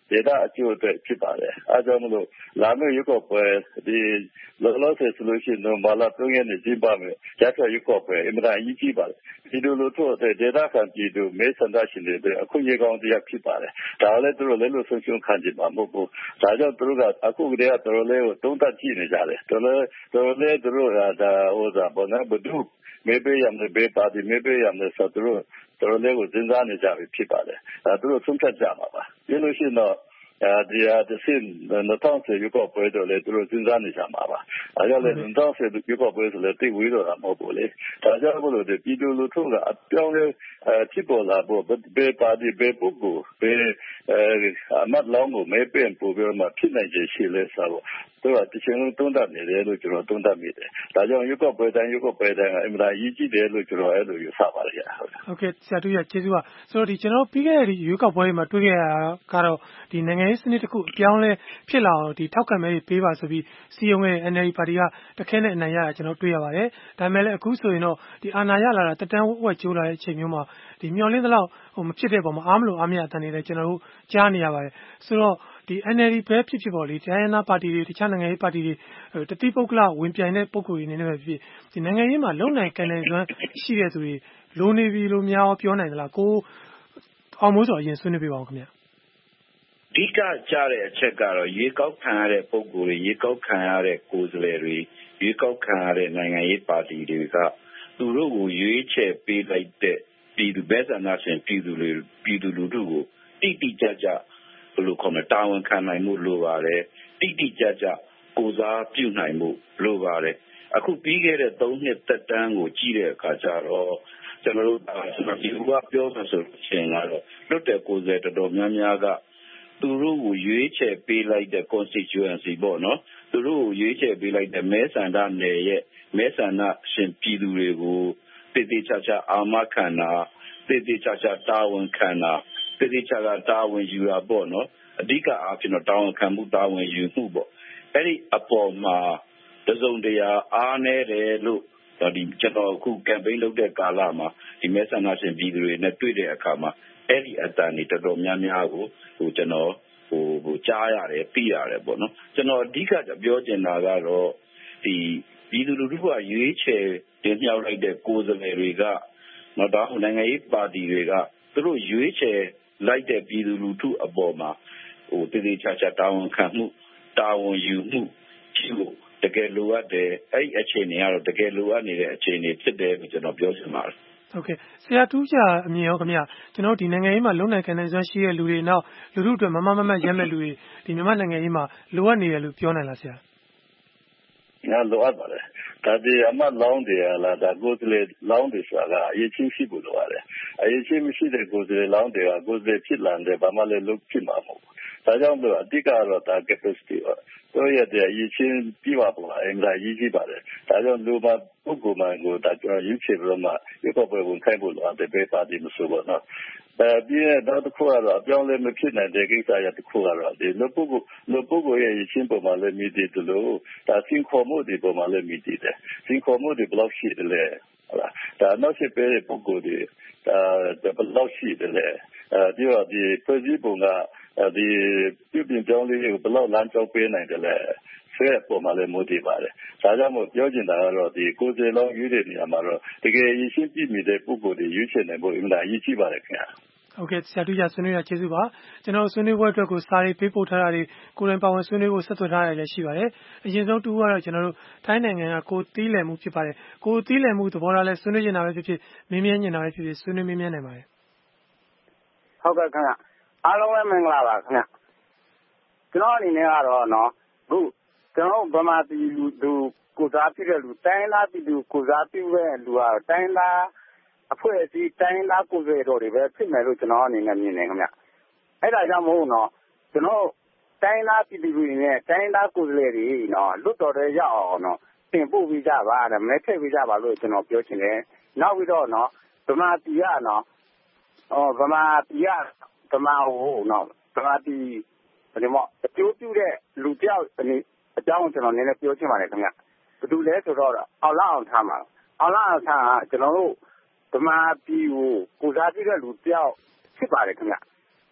Speaker 7: ဒေသအကျိုးအတွက်ဖြစ်ပါတယ်။အဲကြောင့်မလို့လာမယ့်ရွေးကောက်ပွဲဒီလောလောဆယ်ဆိုလို့ရှိရင်နိုဘာလသုံးရက်နေ့ကျင်းပမယ်ကြားဖြတ်ရွေးကောက်ပွဲအင်မတန်အရေးကြီးပါတယ်။ဒီလိုလိုထို့တဲ့ဒေသခံပြည်သူမဲဆန္ဒရှင်တွေအတွက်အခုရေကောင်းတရားဖြစ်ပါတယ်။ဒါလည်းသူတို့လည်းလို့ဆုံးရှုံးခံကြမှာမဟုတ်ဘူး။ဒါကြောင့်သူတို့ကအခုကတည်းကတော်တော်လေးကိုတုံ့တက်ကြည့်နေကြတယ်။တော်တော်တော်တော်လေးသူတို့ကဒါဟိုစားပေါ်နေဘဒုမဲပေးရမယ်ဘေးပါတီမဲပေးရမယ်ဆိုသူတို့တော်တော်လေးကိုစဉ်းစားနေကြပြီဖြစ်ပါတယ်။အဲသူတို့ဆုံးဖြတ်ကြမှာပါ။ပြီးလို့ရှိရင်တော့အဲဒီအသင်းနှစ်ထောင်ဆယ်ရွေးကောက်ပွဲတော့လေသူတို့စဉ်းစားနေကြမှာပါ။အဲကြောင့်လေနှစ်ထောင်ဆယ်ရွေးကောက်ပွဲဆိုလေတိတ်ဝေးတော့တာမဟုတ်ဘူးလေ။ဒါကြောင့်မလို့ဒီပြည်သူလူထုကအပြောင်းလဲဖြစ်ပေါ်လာဖို့ဘေးပါတီဘေးပုဂ္ဂိုလ်ဘေးအမတ်လောင်းကိုမဲပေးပို့ပြီးမှဖြစ်နိုင်ခြေရှိလဲဆိုတော့သူကတချင်လုံးတွန်းတတ်နေတယ်လို့ကျွန်တော်တွန်းတတ်မိတယ်။ဒါကြောင့်ရွေးကောက်ပွဲတိုင်းရွေးကောက်ပွဲတိုင်းကအင်မတန်ရည်ကြည်တယ်လို့ကျွန်တော်အဲ့လိုယူဆပါတယ်ဗျာ။
Speaker 15: ဟုတ်ကဲ့ဆရာတူရကျေးဇူးပါ။ဆိုတော့ဒီကျွန်တော်ပြီးခဲ့တဲ့ဒီရွေးကောက်ပွဲမှာတွေ့ခဲ့ရတာကတော့ဒီနိုင်ငံရေးစနစ်တစ်ခုအပြောင်းလဲဖြစ်လာအောင်ဒီထောက်ခံမဲတွေပေးပါဆိုပြီးစီယုံရဲ့ N L D ပါတီကတခဲနဲ့အနိုင်ရတာကျွန်တော်တွေ့ရပါတယ်။ဒါပေမဲ့လည်းအခုဆိုရင်တော့ဒီအာဏာရလာတာတက်တန်းဝက်ကျိုးလာတဲ့အချိန်မျိုးမှာဒီမျော်လင့်သလောက်ဟိုမဖြစ်တဲ့ပုံမှာအားမလို့အားမရအတန်နေတယ်ကျွန်တော်တို့ကြားနေရပါတယ်။ဆိုတော့ဒီ N L D ပဲဖြစ်ဖြစ်ပေါ့လေတိုင်းရင်းသားပါတီတွေတခြားနိုင်ငံရေးပါတီတွေတတိပုဂ္ဂလဝင်ပြိုင်တဲ့ပုံကိုယ်တွေနေနေပဲဖြစ်ဒီနိုင်ငံရေးမှာလုံနိုင်ကန်နိုင်စွမ်းရှိတဲ့သူတွေလိုနေပြီလို့များပြောနိုင်သလားကိုအောင်မိုးစောအရင်ဆွေးနွေးပြပါဦးခင်ဗျာ
Speaker 16: အဓိကကြတဲ့အချက်ကတော့ရေကောက်ခံရတဲ့ပုံကိုယ်တွေရေကောက်ခံရတဲ့ကိုယ်စားလှယ်တွေရေကောက်ခံရတဲ့နိုင်ငံရေးပါတီတွေကသူတို့ကိုရွေးချယ်ပေးလိုက်တဲ့ပြည်သူ့ဘက်ဆန္ဒရှင်ပြည်သူတွေပြည်သူလူထုကိုတိတိကျကျဘယ်လိုခေါ်မလဲတာဝန်ခံနိုင်မှုလိုပါတယ်တိတိကျကျကိုစားပြုနိုင်မှုလိုပါတယ်အခုပြီးခဲ့တဲ့သုံးနှစ်သက်တမ်းကိုကြည့်တဲ့အခါကျတော့ကျွန်တော်တို့ကျွန်တော်ဒီကပြောဆိုဆိုရှင်ကတော့လွတ်တဲ့ကိုယ်စားတော်တော်များများကသူတို့ကိုရွေးချယ်ပေးလိုက်တဲ့ constituency ပေါ့နော်သူတို့ကိုရွေးချယ်ပေးလိုက်တဲ့မဲဆန္ဒနယ်ရဲ့မဲဆန္ဒရှင်ပြည်သူတွေကိုတည်တည်ချာချာအာမခံတာတည်တည်ချာချာတာဝန်ခံတာတည်တည်ချာချာတာဝန်ယူတာပေါ့နော်အဓိကအားဖြင့်တော့တာဝန်ခံမှုတာဝန်ယူမှုပေါ့အဲ့ဒီအပေါ်မှာတစုံတရာအားနည်းတယ်လို့ဒီကျွန်တော်အခု campaign လုပ်တဲ့ကာလမှာဒီမဲဆန္ဒရှင်ပြည်သူတွေနဲ့တွေ့တဲ့အခါမှာအဲ့ဒီအတန်တွေတော်တော်များများကိုဟိုကျွန်တော်ဟိုဟိုကြားရတယ်သိရတယ်ပေါ့နော်ကျွန်တော်အဓိကပြောချင်တာကတော့ဒီပြည်သူလူထုကရွေးချယ်တင်မြှောက်လိုက်တဲ့ကိုယ်စားလှယ်တွေကနော်ဒါနိုင်ငံရေးပါတီတွေကသူတို့ရွေးချယ်လိုက်တဲ့ပြည်သူလူထုအပေါ်မှာဟိုတည်တည်ချာချာတာဝန်ခံမှုတာဝန်ယူမှုရှိဖို့တကယ်လိုအပ်တယ်အဲ့ဒီအခြေအနေကတော့တကယ်လိုအပ်နေတဲ့အခြေအနေဖြစ်တယ်လို့ကျွန်တော်ပြောချင်ပါတယ်
Speaker 15: ဟုတ်ကဲ့ဆရာတူးကြအမြင်ရောခင်ဗျာကျွန်တော်ဒီနိုင်ငံရေးမှာလုံနိုင်ကန်နိုင်စွမ်းရှိတဲ့လူတွေနောက်လူထုအတွက်မမမမရက်မဲ့လူတွေဒီမြန်မာနိုင်ငံရေးမှာလိုအပ်နေတယ်လို့ပြောနိုင်လားဆရာ
Speaker 7: ငါလိုအပ်ပါတယ်ဒါဒီအမလောင်းတယ်လားဒါကိုယ်တည်းလောင်းတယ်ဆိုတာအရေးချင်းရှိဖို့လိုပါတယ်အရေးချင်းမရှိတဲ့ကိုယ်တည်းလောင်းတယ်ကကိုယ်တည်းဖြစ်လာတယ်ဘာမှလည်းလုပ်ဖြစ်မှာမဟုတ်ဒါကြောင့်မို့အဓိကတော့ဒါ capacity တော့ရတဲ့အရေးချင်းပြပါပေါ်အင်္ဂါရေးကြည့်ပါတယ်ဒါကြောင့်လူမပုဂ္ဂိုလ်မှကိုဒါကျွန်တော်ရွေးချယ်ပြီးတော့မှဒီပေါ်ပေါ်ဝင်ခိုင်းဖို့လိုတယ်ပဲပါတီမဆိုတော့နော်အဲဒီတော့တစ်ခုကတော့အပြောင်းလဲမဖြစ်နိုင်တဲ့ကိစ္စရတစ်ခုကတော့ဒီလူပုဂ္ဂိုလ်လူပုဂ္ဂိုလ်ရဲ့ရင်းပေါ်မှာလည်းမြည်တည်တယ်လို့ဒါစင်ခေါ်မှုဒီပေါ်မှာလည်းမြည်တည်တယ်စင်ခေါ်မှုဒီဘလောက်ရှိတယ်လဲဟုတ်လားဒါနောက်ရှိပဲပုဂ္ဂိုလ်တွေဒါဘလောက်ရှိတယ်လဲအဲဒီတော့ဒီဖွဲ့စည်းပုံကဒီပြုပြင်ပြောင်းလဲရေးကိုဘယ်လောက်လမ်းကြောင်းပေးနိုင်တယ်လဲဆွဲပေါ်မှာလည်းမိုးတည်ပါတယ်ဒါကြောင့်မို့ပြောချင်တာကတော့ဒီကိုယ်စားလှယ်ရွေးတဲ့နေရာမှာတော့တကယ်ရည်ရှိပြည့်မီတဲ့ပုဂ္ဂိုလ်တွေရွေးချယ်နိုင်ဖို့အင်မတန်အရေးကြီးပါတယ်ခင်ဗျာ
Speaker 15: ဟုတ်ကဲ့ဆရာတူရဆွေးနွေးရကျေးဇူးပါကျွန်တော်ဆွေးနွေးပွဲအတွက်ကိုစာရေးပေးပို့ထားတာတွေကိုယ်တိုင်ပါဝင်ဆွေးနွေးဖို့ဆက်သွယ်ထားရလည်းရှိပါတယ်အရင်ဆုံးတူကတော့ကျွန်တော်တို့ထိုင်းနိုင်ငံကကိုသီးလည်မှုဖြစ်ပါတယ်ကိုသီးလည်မှုသဘောထားလဲဆွေးနွေးနေတာပဲဖြစ်ဖြစ်မင်းမြန်းနေတာပဲဖြစ်ဖြစ်ဆွေးနွေးမင်းမြန်းနိုင်ပါတယ်
Speaker 17: ဟုတ်ကဲ့ခင်ဗျအားလုံးပဲမင်္ဂလာပါခင်ဗျကျွန်တော်အနေနဲ့ကတော့နော်အခုကျွန်တော်ဗမာပြည်လူသူကိုစားပြုတဲ့လူတိုင်းလားပြည်သူကိုစားပြုတဲ့လူကတိုင်းလားအဖွဲ့အစည်းတိုင်းလားကိုယ်စားတော်တွေပဲဖြစ်မယ်လို့ကျွန်တော်အနေနဲ့မြင်နေခင်ဗျအဲ့ဒါကြောင့်မဟုတ်နော်ကျွန်တော်တိုင်းလားပြည်သူတွေနဲ့တိုင်းလားကိုယ်စားတွေနော်လွတ်တော်တွေရောက်အောင်နော်တင်ပို့ပြီးကြပါတဲ့မဲထည့်ပြီးကြပါလို့ကျွန်တော်ပြောချင်တယ်နောက်ပြီးတော့နော်ဗမာပြည်ကနော်အော်ဗမာပြည်ကဗမာဟိုနော်ဗမာပြည်ဒီမှာအကျိုးပြုတဲ့လူတယောက်အနေအကြောင်းကျွန်တော်နည်းနည်းပြောချင်ပါတယ်ခင်ဗျဘယ်သူလဲဆိုတော့အောင်လာအောင်ထားမှာအောင်လာအောင်ထားကကျွန်တော်တို့ဗမာပြည်ကိုကိုစားပြုတဲ့လူတယောက်ဖြစ်ပါတယ်ခင်ဗျ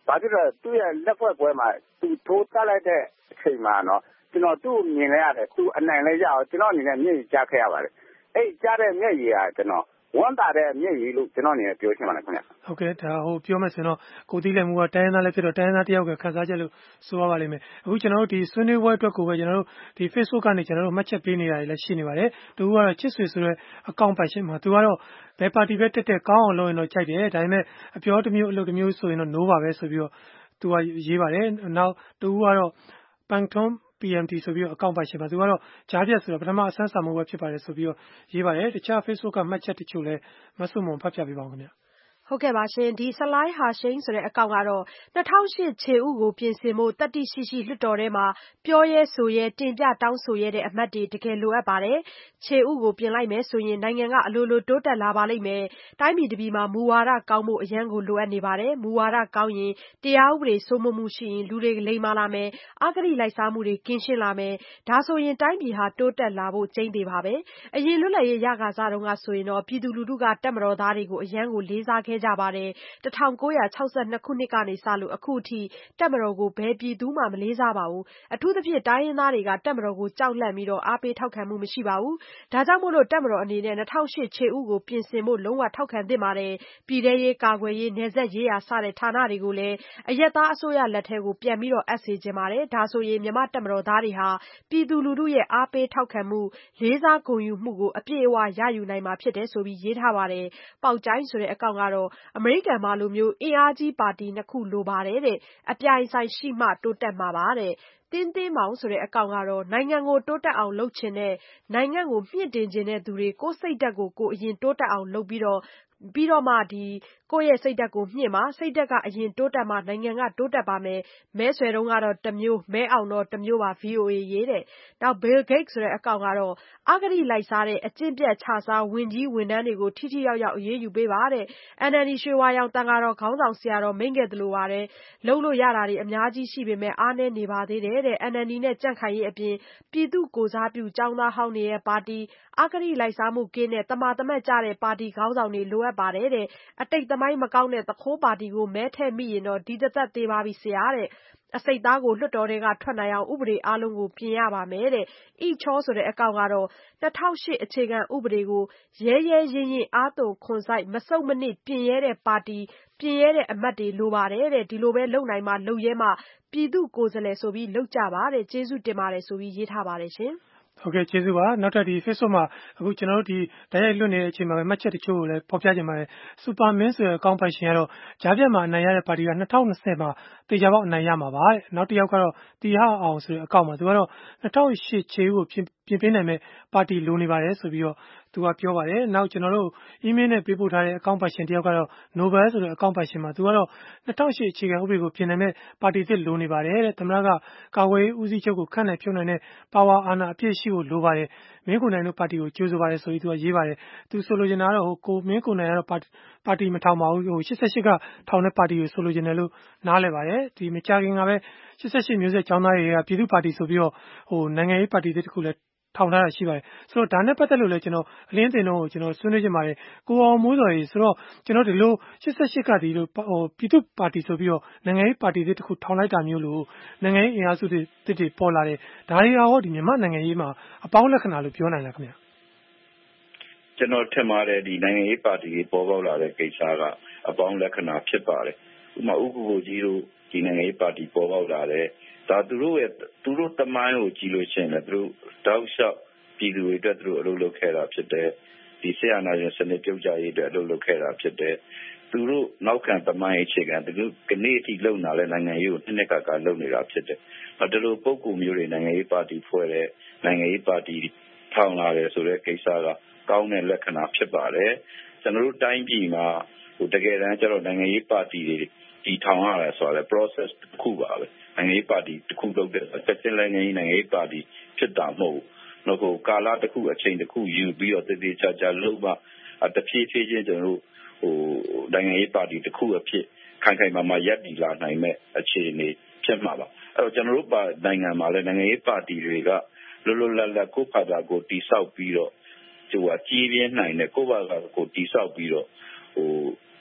Speaker 17: ဘာဖြစ်လဲသူ့ရဲ့လက်ဖွဲ့ပွဲမှာသူထိုးတက်လိုက်တဲ့အချိန်မှာနော်ကျွန်တော်သူ့မြင်လဲရတယ်သူအနိုင်လဲရအောင်ကျွန်တော်အနေနဲ့မျက်ရည်ကျခဲ့ရပါတယ်အဲ့ကြားတဲ့မျက်ရည်ကကျွန်တော်ဝမ်းသာတဲ့မျက်ရည်လို့ကျွန်တော်အနေနဲ့ပြောချင်ပါတယ်ခင်ဗျ
Speaker 15: ဟုတ်ကဲ့ဒါဟိုပြောမယ်ဆိုတော့ကိုတီးလည်းမူကတိုင်းရင်းသားလည်းဖြစ်တော့တိုင်းရင်းသားတယောက်ကခန်းစားချက်လို့ဆိုရပါလိမ့်မယ်အခုကျွန်တော်တို့ဒီဆွေးနွေးပွဲအတွက်ကိုပဲကျွန်တော်တို့ဒီ Facebook ကနေကျွန်တော်တို့မှတ်ချက်ပေးနေတာတွေလည်းရှိနေပါတယ်သူကတော့ချစ်ဆွေဆိုတဲ့အကောင့်ပိုင်ရှင်မှာသူကတော့ဘယ်ပါတီပဲတက်တက်ကောင်းအောင်လုပ်ရင်တော့ကြိုက်တယ်ဒါပေမဲ့အပြောတစ်မျိုးအလုပ်တစ်မျိုးဆိုရင်တော့ no ပါပဲဆိုပြီးတော့သူကရေးပါတယ်နောက်သူကတော့ပန်ထွန်းပီ အမ် တီ ဆိုပြီးတော့အကောင့်ပိုင်ရှင်ပါသူကတော့ကြားပြတ်ဆိုတော့ပထမအဆန်းစာမှုပဲဖြစ်ပါတယ်ဆိုပြီးတော့ရေးပါတယ်တခြား Facebook ကမှတ်ချက်တချို့လည်းမဆုမွန်ဖတ်ပြပေးပါဦးခင်ဗျ
Speaker 2: ဟုတ်ကဲ့ပါရှင်ဒီဆလိုင်းဟာရှိန်ဆိုတဲ့အကောင့်ကတော့၂၀၀၈ခြေဥကိုပြင်ဆင်ဖို့တတိရှိရှိလွှတ်တော်ထဲမှာပြောရဲဆိုရဲတင်ပြတောင်းဆိုရတဲ့အမတ်တွေတကယ်လိုအပ်ပါတယ်ခြေဥကိုပြင်လိုက်မယ်ဆိုရင်နိုင်ငံကအလိုလိုတိုးတက်လာပါလိမ့်မယ်တိုင်းပြည်တစ်ပြည်မှာမူဝါဒကောင်းဖို့အရန်ကိုလိုအပ်နေပါတယ်မူဝါဒကောင်းရင်တရားဥပဒေစိုးမိုးမှုရှိရင်လူတွေလိမ္မာလာမယ်အဂတိလိုက်စားမှုတွေကင်းရှင်းလာမယ်ဒါဆိုရင်တိုင်းပြည်ဟာတိုးတက်လာဖို့ကျိန်းသေးပါပဲအရင်လွတ်လပ်ရေးရခါစားတုန်းကဆိုရင်တော့ပြည်သူလူထုကတပ်မတော်သားတွေကိုအရန်ကိုလေးစားခဲ့ကြပါတယ်၁၉၆၂ခုနှစ်ကနေစလို့အခုထိတပ်မတော်ကိုဘယ်ပြည်သူမှမလေးစားပါဘူးအထူးသဖြင့်တိုင်းရင်းသားတွေကတပ်မတော်ကိုကြောက်လန့်ပြီးတော့အားပေးထောက်ခံမှုမရှိပါဘူးဒါကြောင့်မို့လို့တပ်မတော်အနေနဲ့၂၀၀၈ခြေဥကိုပြင်ဆင်ဖို့လုံးဝထောက်ခံသင့်ပါတယ်ပြည်ထရေးကာကွယ်ရေးနယ်စပ်ရေးရာစတဲ့ဌာနတွေကိုလည်းအရက်သားအစိုးရလက်ထဲကိုပြန်ပြီးတော့အပ်စေခြင်းပါတယ်ဒါဆိုရင်မြန်မာတပ်မတော်သားတွေဟာပြည်သူလူထုရဲ့အားပေးထောက်ခံမှုလေးစားဂုဏ်ယူမှုကိုအပြည့်အဝရယူနိုင်မှာဖြစ်တယ်ဆိုပြီးရေးထားပါတယ်ပေါက်ကျိုင်းဆိုတဲ့အကောင့်ကတော့အမေရိကန်မှာလိုမျိုးအင်အားကြီးပါတီနှစ်ခုလိုပါတယ်တဲ့အပြိုင်ဆိုင်ရှိမှတိုးတက်မှာပါတဲ့တင်းတင်းမောင်ဆိုတဲ့အကောင့်ကတော့နိုင်ငံကိုတိုးတက်အောင်လုပ်ချင်တဲ့နိုင်ငံကိုမြင့်တင်ချင်တဲ့သူတွေကိုစိတ်ဓာတ်ကိုကိုအရင်တိုးတက်အောင်လုပ်ပြီးတော့ပြီးတော့မှဒီကိုယ့်ရဲ့စိတ်ဓာတ်ကိုမြင့်ပါစိတ်ဓာတ်ကအရင်တိုးတက်မှနိုင်ငံကတိုးတက်ပါမယ်မဲဆွယ်တုန်းကတော့တစ်မျိုးမဲအောင်တော့တစ်မျိုးပါ ဗီအိုအေ ရေးတဲ့နောက် Bill Gates ဆိုတဲ့အကောင့်ကတော့အဂတိလိုက်စားတဲ့အကျင့်ပြတ်ခြစားဝင်ကြီးဝန်ထမ်းတွေကိုထိထိရောက်ရောက်အရေးယူပေးပါတဲ့ အန် အယ် ဒီ ရွှေဝါရောင်တန်ဃာတော်ခေါင်းဆောင်ဆရာတော်မိန့်ခဲ့သလိုပါတယ်လုပ်လို့ရတာတွေအများကြီးရှိပေမဲ့အားနည်းနေပါသေးတယ်တဲ့ အန် အယ် ဒီ နဲ့ကြံ့ခိုင်ရေးအပြင်ပြည်သူကိုစားပြုចောင်းသားဟောင်းတွေရဲ့ပါတီအဂတိလိုက်စားမှုကင်းတဲ့တမာတမတ်ကြတဲ့ပါတီခေါင်းဆောင်တွေလိုအပ်ပါတယ်တဲ့အတိတ်သမိုင်းမကောင်းတဲ့သခိုးပါတီကိုမဲထည့်မိရင်တော့ဒီသက်သက်သေးပါပြီဆရာတဲ့အစိတ်သားကိုလွှတ်တော်တွေကထွက်နိုင်အောင်ဥပဒေအားလုံးကိုပြင်ရပါမယ်တဲ့။ဤချောဆိုတဲ့အကောင့်ကတော့၂၀၀၈အခြေခံဥပဒေကိုရဲရဲရင့်ရင့်အားသွန်ခွန်စိုက်မဆုတ်မနစ်ပြင်ရဲတဲ့ပါတီပြင်ရဲတဲ့အမတ်တွေလိုပါတယ်တဲ့ဒီလိုပဲလုပ်နိုင်မှလုပ်ရဲမှပြည်သူကိုယ်စားလှယ်ဆိုပြီးလုပ်ကြပါတဲ့ကျေးဇူးတင်ပါတယ်ဆိုပြီးရေးထားပါတယ်ရှင်။
Speaker 15: ဟုတ်ကဲ့ကျေးဇူးပါနောက်ထပ်ဒီ Facebook မှာအခုကျွန်တော်တို့ဒီတိုက်ရိုက်လွတ်နေတဲ့အချိန်မှာပဲမှတ်ချက်တချို့ကိုလည်းဖော်ပြကြပါတယ်စူပါမင်းဆိုတဲ့အကောင့်ပိုင်ရှင်ကတော့ဂျားပြတ်မှာအနိုင်ရတဲ့ပါတီက၂၀၂၀မှာတေချာပေါက်အနိုင်ရမှာပါတဲ့နောက်တစ်ယောက်ကတော့တီဟာအောင်ဆိုတဲ့အကောင့်မှာသူကတော့၂၀၀၈ခြေဦးကိုပြင်ပြင်ပေးနိုင်မဲ့ပါတီလိုနေပါတယ်ဆိုပြီးတော့သူကပြောပါတယ်နောက်ကျွန်တော်တို့ email နဲ့ပေးပို့ထားတဲ့အကောင့်ပိုင်ရှင်တယောက်ကတော့ Nobel ဆိုတဲ့အကောင့်ပိုင်ရှင်မှာသူကတော့၂၀၀၈အခြေခံဥပဒေကိုပြင်နိုင်မဲ့ပါတီသစ်လိုနေပါတယ်တဲ့သမ္မတကကာကွယ်ရေးဦးစီးချုပ်ကိုခန့်နိုင်ဖြုတ်နိုင်တဲ့ပါဝါအာဏာအပြည့်ရှိဖို့လိုပါတယ်မင်းကိုနိုင်တို့ပါတီကိုကြိုးဆိုပါတယ်ဆိုပြီးသူကရေးပါတယ်သူဆိုလိုချင်တာကတော့ဟိုကိုမင်းကိုနိုင်ကတော့ပါတီမထောင်ပါဘူးဟို၈၈ကထောင်တဲ့ပါတီကိုဆိုလိုချင်တယ်လို့နားလည်ပါတယ်ဒီမကြခင်ကပဲ၈၈မျိုးဆက်ចောင်းသားတွေကပြည်သူ့ပါတီဆိုပြီးတော့ဟိုနိုင်ငံရေးပါတီတစ်ခုလည်းထောင်ထားတာရှိပါတယ်ဆိုတော့ဒါနဲ့ပတ်သက်လို့လည်းကျွန်တော်အလင်းတင်တော့ကျွန်တော်ဆွေးနွေးချင်ပါတယ်ကိုအောင်မိုးစော်ကြီးဆိုတော့ကျွန်တော်ဒီလို၈၈ကဒီလိုဟိုပြည်သူ့ပါတီဆိုပြီးတော့နိုင်ငံရေးပါတီတစ်ခုထောင်လိုက်တာမျိုးလို့နိုင်ငံရေးအင်အားစုတွေတစ်တွေပေါ်လာတယ်ဒါတွေရောဒီမြန်မာနိုင်ငံရေးမှာအပေါင်းလက္ခဏာလို့ပြောနိုင်လားခင်ဗျာ
Speaker 16: ကျွန်တော်ထင်ပါတယ်ဒီနိုင်ငံရေးပါတီတွေပေါ်ပေါက်လာတဲ့ကိစ္စကအပေါင်းလက္ခဏာဖြစ်ပါတယ်ဥပမာဥက္ကုကြီးတို့ဒီနိုင်ငံရေးပါတီပေါ်ပေါက်လာတဲ့ဒါသူတို့ရဲ့သူတို့တမိုင်းကိုကြည့်လို့ရှိရင်လည်းသူတို့တောက်လျှောက်ပြည်သူတွေအတွက်သူတို့အလုပ်လုပ်ခဲ့တာဖြစ်တယ်ဒီဆရာနာရှင်စနစ်ပြုတ်ကြရေးအတွက်အလုပ်လုပ်ခဲ့တာဖြစ်တယ်သူတို့နောက်ခံတမိုင်းအခြေခံသူတို့ကနေ့အထိလုံလာတဲ့နိုင်ငံရေးကိုနှစ်နှစ်ကကလုပ်နေတာဖြစ်တယ်ဒါလိုပုံကူမျိုးတွေနိုင်ငံရေးပါတီဖွဲ့တဲ့နိုင်ငံရေးပါတီထောင်လာတယ်ဆိုတဲ့ကိစ္စကကောင်းတဲ့လက္ခဏာဖြစ်ပါတယ်ကျွန်တော်တို့တိုင်းပြည်မှာဟိုတကယ်တမ်းကျတော့နိုင်ငံရေးပါတီတွေဒီထောင်ရတယ်ဆိုတော့ process တစ်ခုပါပဲနိုင်ငံရေးပါတီတစ်ခုလုပ်တဲ့ဆက်စစ်နိုင်ငံရေးနိုင်ငံရေးပါတီဖြစ်တာမဟုတ်ဘူးဟိုကာလတစ်ခုအချိန်တစ်ခုယူပြီးတော့တည်တည်ချာချာလုပ်မှတဖြည်းဖြည်းချင်းကျွန်တော်တို့ဟိုနိုင်ငံရေးပါတီတစ်ခုအဖြစ်ခိုင်ခိုင်မာမာရပ်တည်လာနိုင်မဲ့အခြေအနေဖြစ်မှာပါအဲ့တော့ကျွန်တော်တို့ပါနိုင်ငံမှာလည်းနိုင်ငံရေးပါတီတွေကလွတ်လွတ်လပ်လပ်ကိုယ့်ဘာသာကိုတည်ဆောက်ပြီးတော့ဟိုအကြီးပြင်းနိုင်တဲ့ကိုယ့်ဘာသာကိုတည်ဆောက်ပြီးတော့ဟို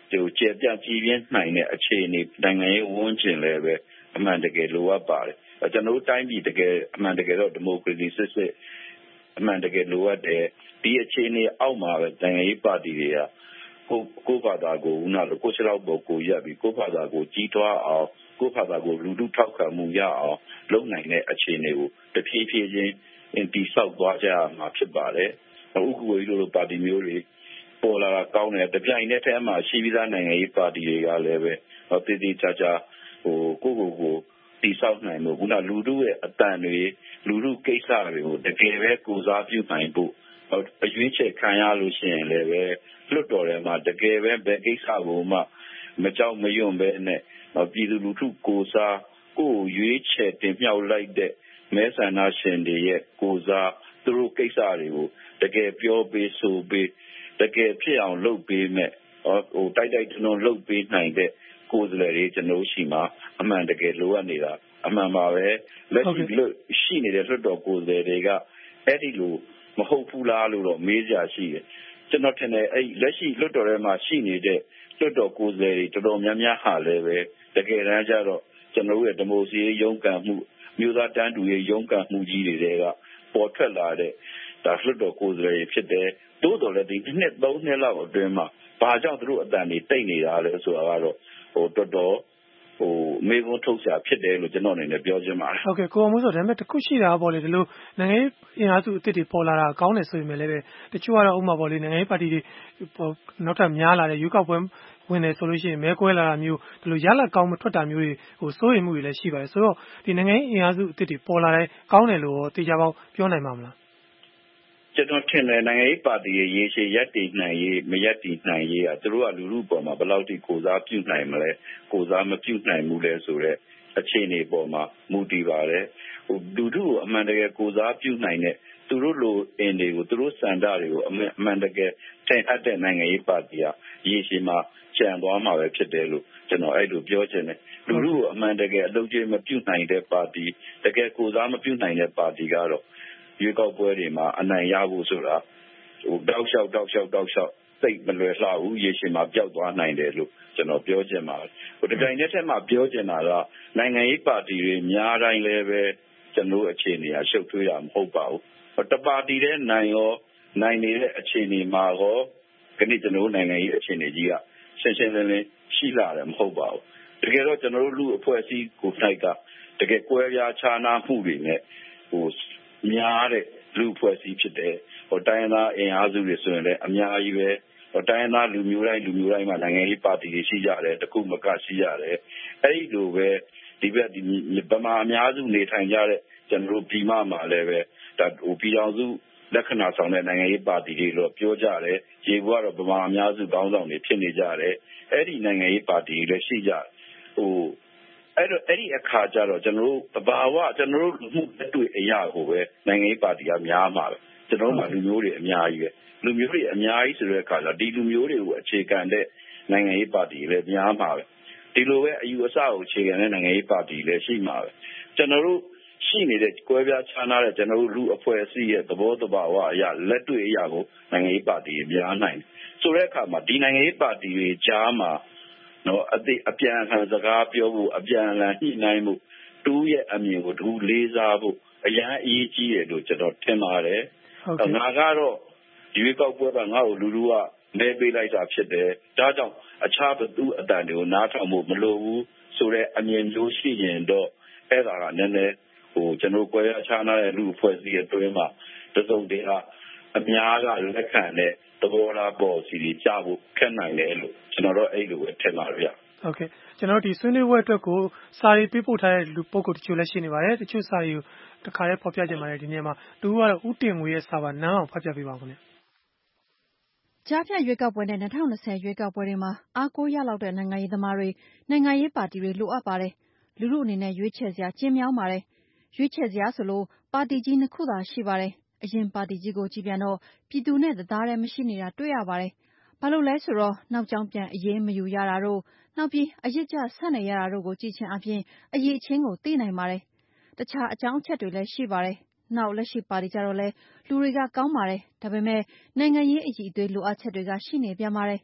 Speaker 16: ဟိုကျေပြန့်ကြည်ပြင်းနိုင်တဲ့အခြေအနေနိုင်ငံရေးဝန်းကျင်လည်းပဲအမှန်တကယ်လိုအပ်ပါတယ်ကျွန်တော်တို့တိုင်းပြည်တကယ်အမှန်တကယ်တော့ဒီမိုကရေစီစစ်စစ်အမှန်တကယ်လိုအပ်တယ်ဒီအခြေအနေအောက်မှာပဲနိုင်ငံရေးပါတီတွေကကိုကိုဘာသာကိုဦးနာလို့ကိုချလောက်ပေါ်ကိုရက်ပြီးကိုဘာသာကိုကြီးထွားအောင်ကိုဘာသာကိုလူထုထောက်ခံမှုရအောင်လုပ်နိုင်တဲ့အခြေအနေကိုတဖြည်းဖြည်းချင်းတည်ဆောက်သွားကြမှာဖြစ်ပါတယ်ဥက္ကဋ္ဌကြီးတို့ပါတီမျိုးတွေပေါ်လာကောင်းတယ်တပြိုင်တည်းထဲမှာရှိပြီးသားနိုင်ငံရေးပါတီတွေကလည်းပဲတည်တည်ချာချာဟိုကိုကိုကိုတည်ဆောက်နိုင်လို့ခုနလူထုရဲ့အတန်တွေလူထုကိစ္စတွေကိုတကယ်ပဲကိုစားပြုနိုင်ဖို့အရွေးချယ်ခံရလို့ရှိရင်လည်းပဲလွတ်တော်ထဲမှာတကယ်ပဲဘယ်ကိစ္စကိုမှမကြောက်မရွံ့ပဲနဲ့ပြည်သူလူထုကိုစားကိုရွေးချယ်တင်မြှောက်လိုက်တဲ့မဲဆန္ဒရှင်တွေရဲ့ကိုစားသူတို့ကိစ္စတွေကိုတကယ်ပြောပေးဆိုပေးတကယ်ဖြစ်အောင်လုပ်ပေးမဲ့ဟိုတိုက်တိုက်တွန်းလုပ်ပေးနိုင်တဲ့ကိုယ်စားလှယ်တွေကျွန်တော်ရှိမှာအမှန်တကယ်လိုအပ်နေတာအမှန်ပါပဲလက်ရှိလို့ရှိနေတဲ့လွှတ်တော်ကိုယ်စားလှယ်တွေကအဲ့ဒီလိုမဟုတ်ဘူးလားလို့တော့မေးကြရှိတယ်ကျွန်တော်ထင်တယ်အဲ့လက်ရှိလွှတ်တော်ထဲမှာရှိနေတဲ့လွှတ်တော်ကိုယ်စားလှယ်တွေတော်တော်များများဟာလည်းပဲတကယ်တမ်းကျတော့ကျွန်တော်တို့ရဲ့ဒီမိုကရေစီရုန်းကန်မှုမျိုးသားတန်းတူရေးရုန်းကန်မှုကြီးတွေကပေါ်ထွက်လာတဲ့ဒါလွှတ်တော်ကိုယ်စားလှယ်တွေဖြစ်တယ်တိုးတော်လည်းဒီနှစ်သုံးနှစ်လောက်အတွင်းမှာဘာကြောင့်သူတို့အတန်တွေတိတ်နေတာလဲဆိုတာကတော့ဟိုတော်တော်ဟိုမေကုန်းထုတ်ဆရာဖြစ်တယ်လို့ကျွန်တော်အနေနဲ့ပြောချင်ပါတယ်
Speaker 15: ဟုတ်ကဲ့ကိုအောင်မိုးစောဒါပေမဲ့တခုရှိတာပေါ့လေဒီလိုနိုင်ငံရေးအင်အားစုအသစ်တွေပေါ်လာတာကောင်းတယ်ဆိုပေမဲ့လည်းတချို့ကတော့ဥပမာပေါ့လေနိုင်ငံရေးပါတီတွေနောက်ထပ်များလာတဲ့ရွေးကောက်ပွဲဝင်တယ်ဆိုလို့ရှိရင်မဲကွဲလာတာမျိုးဒီလိုရလကောင်းမထွက်တာမျိုးတွေဟိုစိုးရိမ်မှုတွေလည်းရှိပါတယ်ဆိုတော့ဒီနိုင်ငံရေးအင်အားစုအသစ်တွေပေါ်လာတယ်ကောင်းတယ်လို့တေချာပေါက်ပြောနိုင်မှာမလား
Speaker 16: ကျွန်တော်ထင်တယ်နိုင်ငံရေးပါတီရဲ့ရေရှည်ရပ်တည်နိုင်ရေးမရပ်တည်နိုင်ရေးကသူတို့ကလူလူပေါ်မှာဘယ်လောက်ထိကိုစားပြုနိုင်မလဲကိုစားမပြုနိုင်ဘူးလဲဆိုတော့အခြေအနေပေါ်မှာမူတည်ပါတယ်ဟိုလူထုကိုအမှန်တကယ်ကိုစားပြုနိုင်တဲ့သူတို့လိုအင်တွေကိုသူတို့စံတာတွေကိုအမှန်တကယ်ထင်အပ်တဲ့နိုင်ငံရေးပါတီကရေရှည်မှာကျန်သွားမှာပဲဖြစ်တယ်လို့ကျွန်တော်အဲ့လိုပြောချင်တယ်လူထုကိုအမှန်တကယ်အလုပ်ကြီးမပြုနိုင်တဲ့ပါတီတကယ်ကိုစားမပြုနိုင်တဲ့ပါတီကတော့ရွေးကောက်ပွဲတွေမှာအနိုင်ရဖို့ဆိုတာဟိုတောက်လျှောက်တောက်လျှောက်တောက်လျှောက်စိတ်မလွယ်လှဘူးရေရှည်မှာပျောက်သွားနိုင်တယ်လို့ကျွန်တော်ပြောချင်ပါတယ်ဟိုဒီတိုင်းနဲ့ထက်မှပြောချင်တာကနိုင်ငံရေးပါတီတွေများတိုင်းလည်းပဲကျွန်တော်အခြေအနေအရှုပ်ထွေးတာမဟုတ်ပါဘူးတပါတီတဲ့နိုင်ရောနိုင်နေတဲ့အခြေအနေမှာရောခဏကျွန်တော်နိုင်ငံရေးအခြေအနေကြီးကရှင်းရှင်းလင်းလင်းရှိလာတယ်မဟုတ်ပါဘူးတကယ်တော့ကျွန်တော်တို့လူအဖွဲ့အစည်းကို၌ကတကယ်ကွဲပြားခြားနားမှုတွေနဲ့ဟိုများတဲ့လူဖွဲ့စည်းဖြစ်တယ်ဟိုတိုင်းသားအင်အားစုတွေဆိုရင်လည်းအများကြီးပဲဟိုတိုင်းသားလူမျိုးတိုင်းလူမျိုးတိုင်းမှာနိုင်ငံရေးပါတီတွေရှိကြတယ်တခုမကရှိရတယ်အဲ့ဒီလိုပဲဒီဘက်ဒီဗမာအများစုနေထိုင်ကြတဲ့ကျွန်တော်တို့ပြည်မမှာလည်းပဲဒါဟိုပြည်တော်စုလက္ခဏာဆောင်တဲ့နိုင်ငံရေးပါတီတွေလို့ပြောကြတယ်ရေဘူးကတော့ဗမာအများစုကောင်းဆောင်တွေဖြစ်နေကြတယ်အဲ့ဒီနိုင်ငံရေးပါတီတွေလည်းရှိကြဟိုအဲ့တော့အဲ့ဒီအခါကျတော့ကျွန်တော်တို့တဘာဝကျွန်တော်တို့လူမှုအတွေ့အရာကိုပဲနိုင်ငံရေးပါတီကများမှာပဲကျွန်တော်တို့မှာလူမျိုးတွေအများကြီးပဲလူမျိုးတွေအများကြီးဆိုတဲ့အခါကျတော့ဒီလူမျိုးတွေကိုအခြေခံတဲ့နိုင်ငံရေးပါတီလည်းများမှာပဲဒီလိုပဲအယူအဆကိုအခြေခံတဲ့နိုင်ငံရေးပါတီလည်းရှိမှာပဲကျွန်တော်တို့ရှိနေတဲ့ကွဲပြားခြားနားတဲ့ကျွန်တော်တို့လူအဖွဲ့အစည်းရဲ့သဘောတဘာဝအရာလက်တွေ့အရာကိုနိုင်ငံရေးပါတီများနိုင်ဆိုတဲ့အခါမှာဒီနိုင်ငံရေးပါတီတွေကြားမှာနော်အတိအပြန်အလှန်စကားပြောဖို့အပြန်အလှန်ညှိနှိုင်းဖို့တူရဲ့အမြင်ကိုတူလေးစားဖို့အရန်အရေးကြီးတယ်လို့ကျွန်တော်ထင်ပါတယ်။ငါကတော့ဒီရွေးကောက်ပွဲကငါ့ကိုလူလူကမဲပေးလိုက်တာဖြစ်တယ်။ဒါကြောင့်အခြားဘသူအတန်တွေကိုနားထောင်ဖို့မလိုဘူးဆိုတဲ့အမြင်မျိုးရှိရင်တော့အဲ့ဒါကနည်းနည်းဟိုကျွန်တော်ကိုယ်ရချားနာတဲ့လူအဖွဲ့အစည်းအတွင်းမှာတစုံတရာအများကလက်ခံတဲ့သဘောထားပေါ်စီတွေကြားဖို့ခက်နိုင်တယ်လို့ကျွန်တော်တို့အဲ့လိုပဲထင်ပါတယ်ဗျ
Speaker 15: ဟုတ်ကဲ့ကျွန်တော်တို့ဒီဆွေးနွေးပွဲအတွက်ကိုစာရေးပေးပို့ထားတဲ့လူပုဂ္ဂိုလ်တချို့လည်းရှိနေပါတယ်တချို့စာတွေကိုတခါလေးဖော်ပြကြပါတယ်ဒီနေ့မှာသူကတော့ဥတင်ငွေရဲ့စာပါနန်းအောင်ဖတ်ပြပေးပါဦးခင်ဗျ
Speaker 5: ကြားဖြတ်ရွေးကောက်ပွဲနဲ့၂၀၂၀ရွေးကောက်ပွဲတွေမှာအားကိုးရလောက်တဲ့နိုင်ငံရေးသမားတွေနိုင်ငံရေးပါတီတွေလိုအပ်ပါတယ်လူလူအနေနဲ့ရွေးချယ်စရာကျင်းမြောင်းပါတယ်ရွေးချယ်စရာဆိုလို့ပါတီကြီးနှစ်ခုသာရှိပါတယ်အရင်ပါတီကြီးကိုကြည့်ပြန်တော့ပြည်သူနဲ့တသားတည်းမရှိနေတာတွေ့ရပါတယ်ဘာလို့လဲဆိုတော့နောက်ကျောင်းပြန်အရေးမယူရတာတို့နောက်ပြီးအရစ်ကျဆက်နေရတာတို့ကိုကြည့်ချင်းအပြင်အရေးချင်းကိုသိနိုင်ပါတယ်တခြားအကြောင်းအချက်တွေလည်းရှိပါတယ်နောက်လက်ရှိပါတီကြတော့လဲလူတွေကကောင်းပါတယ်ဒါပေမဲ့နိုင်ငံရေးအကြီးအသေးလိုအပ်ချက်တွေကရှိနေပြန်ပါတယ်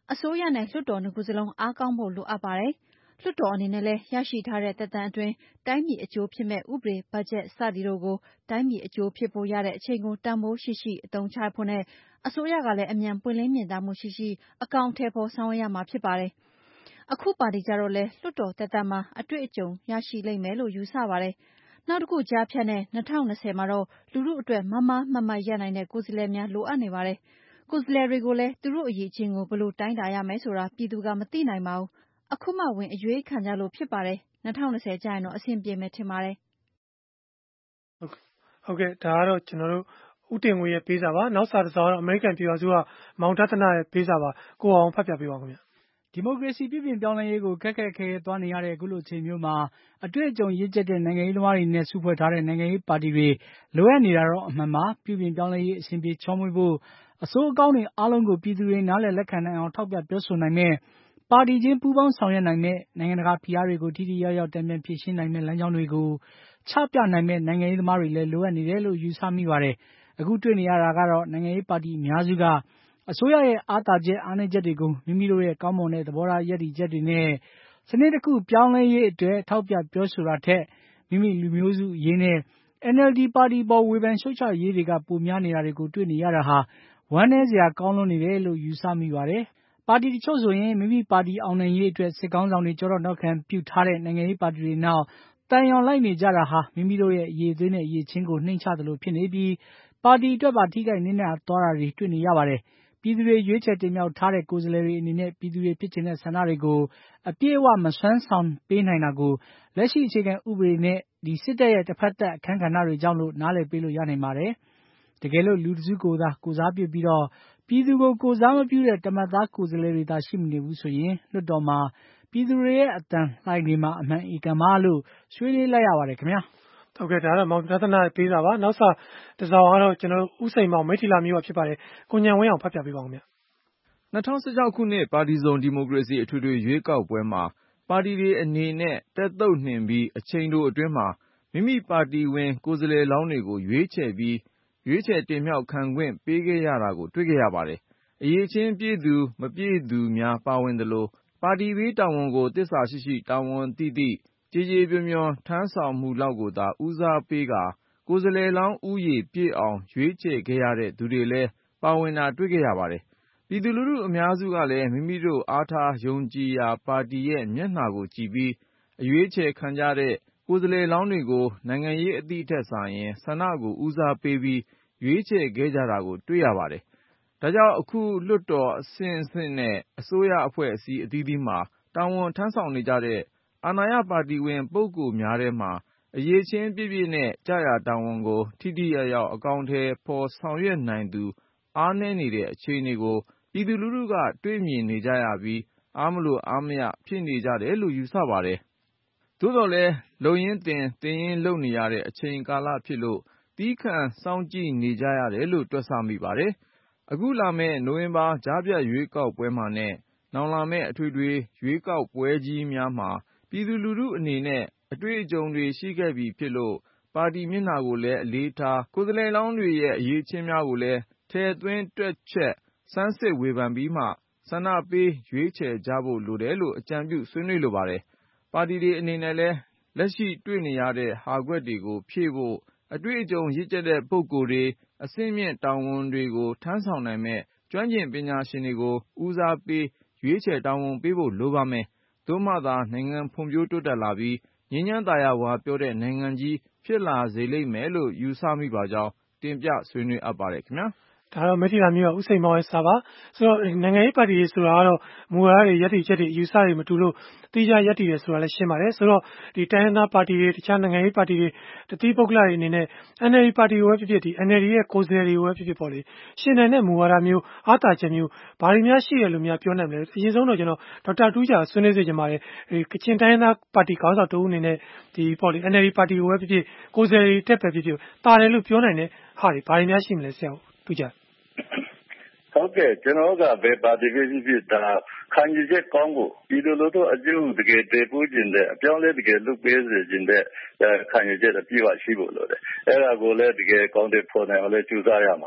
Speaker 5: အစိုးရနဲ့လွှတ်တော်နှစ်ခုစလုံးအားကောင်းဖို့လိုအပ်ပါတယ်။လွှတ်တော်အနေနဲ့လည်းရရှိထားတဲ့သက်တမ်းအတွင်းတိုင်းပြည်အကျိုးဖြစ်မဲ့ဥပဒေဘတ်ဂျက်စသည်တို့ကိုတိုင်းပြည်အကျိုးဖြစ်ဖို့ရတဲ့အချိန်ကိုတန်ဖိုးရှိရှိအသုံးချဖို့နဲ့အစိုးရကလည်းအမြန်ပွင့်လင်းမြင်သာမှုရှိရှိအကောင်အထည်ဖော်ဆောင်ရွက်ရမှာဖြစ်ပါတယ်။အခုပါတီကြတော့လည်းလွှတ်တော်သက်တမ်းမှာအတွေ့အကြုံရရှိလိမ့်မယ်လို့ယူဆပါတယ်။နောက်တစ်ခုကြားဖြတ်နဲ့၂၀၂၀မှာတော့လူထုအတွက်မမားမတ်မတ်ရပ်နိုင်တဲ့ကိုယ်စားလှယ်များလိုအပ်နေပါတယ်။ကိုယ်စားလှယ်တွေကိုလည်းသူတို့အရေးချင်းကိုဘယ်လိုတိုင်းတာရမယ်ဆိုတာပြည်သူကမသိနိုင်ပါဘူး။အခုမှဝင်အရွေးခံကြလို့ဖြစ်ပါတယ်။၂၀၂၀ကျရင်တော့အဆင်ပြေမယ်ထင်ပါတယ်
Speaker 15: ။ဟုတ်ကဲ့ဒါကတော့ကျွန်တော်တို့ဦးတင်ငွေရဲ့ပေးစာပါနောက်စာတစ်စောင်ကတော့အမေရိကန်ပြည်ထောင်စုကမောင်ဒသနာရဲ့ပေးစာပါကိုအောင်ဖတ်ပြပေးပါဦးခင်ဗျာ
Speaker 3: ဒီမိုကရေစီပြည်ပြင်ပြောင်းလဲရေးကိုခက်ခက်ခဲခဲသွားနေရတဲ့အခုလိုအချိန်မျိုးမှာအတွေ့အကြုံရင့်ကျက်တဲ့နိုင်ငံရေးသမားတွေနဲ့စုဖွဲ့ထားတဲ့နိုင်ငံရေးပါတီတွေလိုအပ်နေတာတော့အမှန်ပါပြည်ပြင်ပြောင်းလဲရေးအစဉ်ပြေချောမွေ့ဖို့အစိုးအကောင်းတွေအားလုံးကိုပြည်သူတွေနားလည်လက်ခံနိုင်အောင်ထောက်ပြပြောဆိုနိုင်မဲ့ပါတီချင်းပူးပေါင်းဆောင်ရွက်နိုင်မဲ့နိုင်ငံတကာဖိအားတွေကိုထိထိရောက်ရောက်တံပြန်ဖြေရှင်းနိုင်မဲ့လမ်းကြောင်းတွေကိုချပြနိုင်မဲ့နိုင်ငံရေးသမားတွေလည်းလိုအပ်နေတယ်လို့ယူဆမိပါတယ်အခုတွေ့နေရတာကတော့နိုင်ငံရေးပါတီအများစုကအစိုးရရဲ့အားသာချက်အားနည်းချက်တွေကိုမိမိတို့ရဲ့ကောင်းမွန်တဲ့သဘောထားရည်တည်ချက်တွေနဲ့စနစ်တစ်ခုပြောင်းလဲရေးအတွက်ထောက်ပြပြောဆိုတာထက်မိမိလူမျိုးစုရေးနဲ့ N L D ပါတီပေါ်ဝေဖန်ရှုတ်ချရေးတွေကပိုများနေတာတွေကိုတွေ့နေရတာဟာဝမ်းနည်းစရာကောင်းလွန်းနေတယ်လို့ယူဆမိပါတယ်။ပါတီတချို့ဆိုရင်မိမိပါတီအောင်နိုင်ရေးအတွက်စစ်ကောင်းဆောင်တွေကြောတော့နောက်ခံပြုထားတဲ့နိုင်ငံရေးပါတီတွေနောက်တန်ရောင်လိုက်နေကြတာဟာမိမိတို့ရဲ့အရေးသွေးနဲ့အရေးချင်းကိုနှိမ့်ချသလိုဖြစ်နေပြီးပါတီအတွက်ပါထိခိုက်နစ်နာသွားတာတွေတွေ့နေရပါတယ်။ပြည်သူတွေရွေးချယ်တင်မြှောက်ထားတဲ့ကိုယ်စားလှယ်တွေအနေနဲ့ပြည်သူတွေဖြစ်ချင်တဲ့ဆန္ဒတွေကိုအပြည့်အဝမစွမ်းဆောင်ပေးနိုင်တာကိုလက်ရှိအခြေခံဥပဒေနဲ့ဒီစစ်တပ်ရဲ့တစ်ဖက်သက်အခန်းကဏ္ဍတွေကြောင့်လို့နားလည်ပေးလို့ရနိုင်ပါတယ်။တကယ်လို့လူတစုကိုသာကိုစားပြုပြီးတော့ပြည်သူကိုကိုစားမပြုတဲ့တမတ်သားကိုယ်စားလှယ်တွေသာရှိမနေဘူးဆိုရင်လွှတ်တော်မှာပြည်သူတွေရဲ့အတန်လှိုင်တွေမှာအမှန်ဧကန်ပါလို့ဆွေးနွေးလိုက်ရပါတယ်ခင်ဗျာ။
Speaker 15: ဟုတ်ကဲ့ဒါကတော့မောင်ဒသနာပေးစာပါနောက်စာတစ်စောင်ကတော့ကျွန်တော်ဦးစိန်မောင်မိထီလာမျိုးဖြစ်ပါတယ်ကိုညံဝင်းအောင်ဖတ်ပြပေးပါဦးခင်ဗျာ
Speaker 18: ၂၀၁၆ခုနှစ်ပါတီစုံဒီမိုကရေစီအထွေထွေရွေးကောက်ပွဲမှာပါတီတွေအနေနဲ့တက်သုတ်နှင်ပြီးအချိန်တိုအတွင်းမှာမိမိပါတီဝင်ကိုယ်စားလှယ်လောင်းတွေကိုရွေးချယ်ပြီးရွေးချယ်တင်မြှောက်ခံခွင့်ပေးခဲ့ရတာကိုတွေ့ခဲ့ရပါတယ်။အရေးချင်းပြည့်သူမပြည့်သူများပါဝင်သလိုပါတီဘေးတာဝန်ကိုသစ္စာရှိရှိတာဝန်သိသိကြေကြေပြွန်ပြွန်ထမ်းဆောင်မှုလောက်ကိုသာဦးစားပေးကာကိုယ်စားလှယ်လောင်းဦးရေပြည့်အောင်ရွေးချယ်ခဲ့ရတဲ့သူတွေလည်းပါဝင်တာတွေ့ခဲ့ရပါတယ်။ပြည်သူလူထုအများစုကလည်းမိမိတို့အားထားယုံကြည်ရာပါတီရဲ့မျက်နှာကိုကြည့်ပြီးအရွေးချယ်ခံကြတဲ့ကိုယ်စားလှယ်လောင်းတွေကိုနိုင်ငံရေးအသည့်ထက်စာရင်ဆန္ဒကိုဦးစားပေးပြီးရွေးချယ်ခဲ့ကြတာကိုတွေ့ရပါတယ်။ဒါကြောင့်အခုလွှတ်တော်အဆင့်ဆင့်နဲ့အစိုးရအဖွဲ့အစည်းအသီးသီးမှာတာဝန်ထမ်းဆောင်နေကြတဲ့အာဏာရပါတီဝင်ပုဂ္ဂိုလ်များထဲမှာအရေးချင်းပြည့်ပြည့်နဲ့ကျရာတာဝန်ကိုထိထိရောက်ရောက်အကောင်အထည်ဖော်ဆောင်ရွက်နိုင်သူအားနည်းနေတဲ့အခြေအနေကိုပြည်သူလူထုကတွေ့မြင်နေကြရပြီးအားမလိုအားမရဖြစ်နေကြတယ်လို့ယူဆပါတယ်။သို့တော်လည်းလုပ်ရင်းသင်သင်ရင်းလုပ်နေရတဲ့အချိန်ကာလဖြစ်လို့သည်းခံစောင့်ကြည့်နေကြရတယ်လို့တွက်ဆမိပါတယ်။အခုလာမယ့်နိုဝင်ဘာကြားဖြတ်ရွေးကောက်ပွဲမှာနဲ့နောင်လာမယ့်အထွေထွေရွေးကောက်ပွဲကြီးများမှာပြည်သူလူထုအနေနဲ့အတွေ့အကြုံတွေရှိခဲ့ပြီဖြစ်လို့ပါတီမျက်နှာကိုလည်းအလေးထားကိုယ်စားလှယ်လောင်းတွေရဲ့အရေးချင်းများကိုလည်းထည့်သွင်းတွက်ချက်ဆန်းစစ်ဝေဖန်ပြီးမှဆန္ဒပေးရွေးချယ်ကြဖို့လိုတယ်လို့အကြံပြုဆွေးနွေးလိုပါတယ်။ပါတီတွေအနေနဲ့လည်းလက်ရှိတွေ့နေရတဲ့ဟာကွက်တွေကိုဖြည့်ဖို့အတွေ့အကြုံရင့်ကျက်တဲ့ပုဂ္ဂိုလ်တွေအဆင့်မြင့်တာဝန်တွေကိုထမ်းဆောင်နိုင်မဲ့ကျွမ်းကျင်ပညာရှင်တွေကိုဦးစားပေးရွေးချယ်တာဝန်ပေးဖို့လိုပါမယ်။သို့မှသာနိုင်ငံဖွံ့ဖြိုးတိုးတက်လာပြီးငြိမ်းချမ်းသာယာဝပြောတဲ့နိုင်ငံကြီးဖြစ်လာစေလိမ့်မယ်လို့ယူဆမိပါကြောင်းတင်ပြဆွေးနွေးအပ်ပါတယ်ခင်ဗျာ
Speaker 15: ။ဒါတော့မိထီလာမျိုးကဦးစိန်မောင်ရဲ့စာပါဆိုတော့နိုင်ငံရေးပါတီတွေဆိုတာကတော့မူဝါဒတွေရည်တည်ချက်တွေအယူဆတွေမတူလို့တိကျရည်တည်တယ်ဆိုတာလည်းရှင်းပါတယ်ဆိုတော့ဒီတိုင်းရင်းသားပါတီတွေတခြားနိုင်ငံရေးပါတီတွေတတိပုဂ္ဂလတွေအနေနဲ့ N L D ပါတီကိုပဲဖြစ်ဖြစ်ဒီ N L D ရဲ့ကိုယ်စားလှယ်တွေကိုပဲဖြစ်ဖြစ်ပေါ့လေရှင်းတဲ့မူဝါဒမျိုးအားသာချက်မျိုးဘာတွေများရှိရလို့များပြောနိုင်မလဲအရင်ဆုံးတော့ကျွန်တော်ဒေါက်တာတူးဂျာဆွေးနွေးစေချင်ပါတယ်ဒီကချင်တိုင်းရင်းသားပါတီခေါင်းဆောင်တဦးအနေနဲ့ဒီပေါ့လေ N L D ပါတီကိုပဲဖြစ်ဖြစ်ကိုယ်စားလှယ်တွေတက်ပဲဖြစ်ဖြစ်တာတယ်လို့ပြောနိုင်တဲ့ဟာတွေဘာတွေများရှိမလဲဆရာတူးဂျာ
Speaker 16: ဟုတ်ကဲ့ကျွန်တော်ကဘယ်ပါတီဖြစ်ဖြစ်ဒါခံယူချက်ကောင်းဖို့ဒီလိုလိုတော့အကျိုးတကယ်တည်ပိုးခြင်းတဲ့အပြောင်းလဲတကယ်လုပ်ပေးစေခြင်းတဲ့ခံယူချက်အပြည့်အဝရှိဖို့လိုတယ်အဲ့ဒါကိုလည်းတကယ်ကောင်းတဲ့ဖော်နိုင်အောင်လည်းကြိုးစားရမှာပေါ့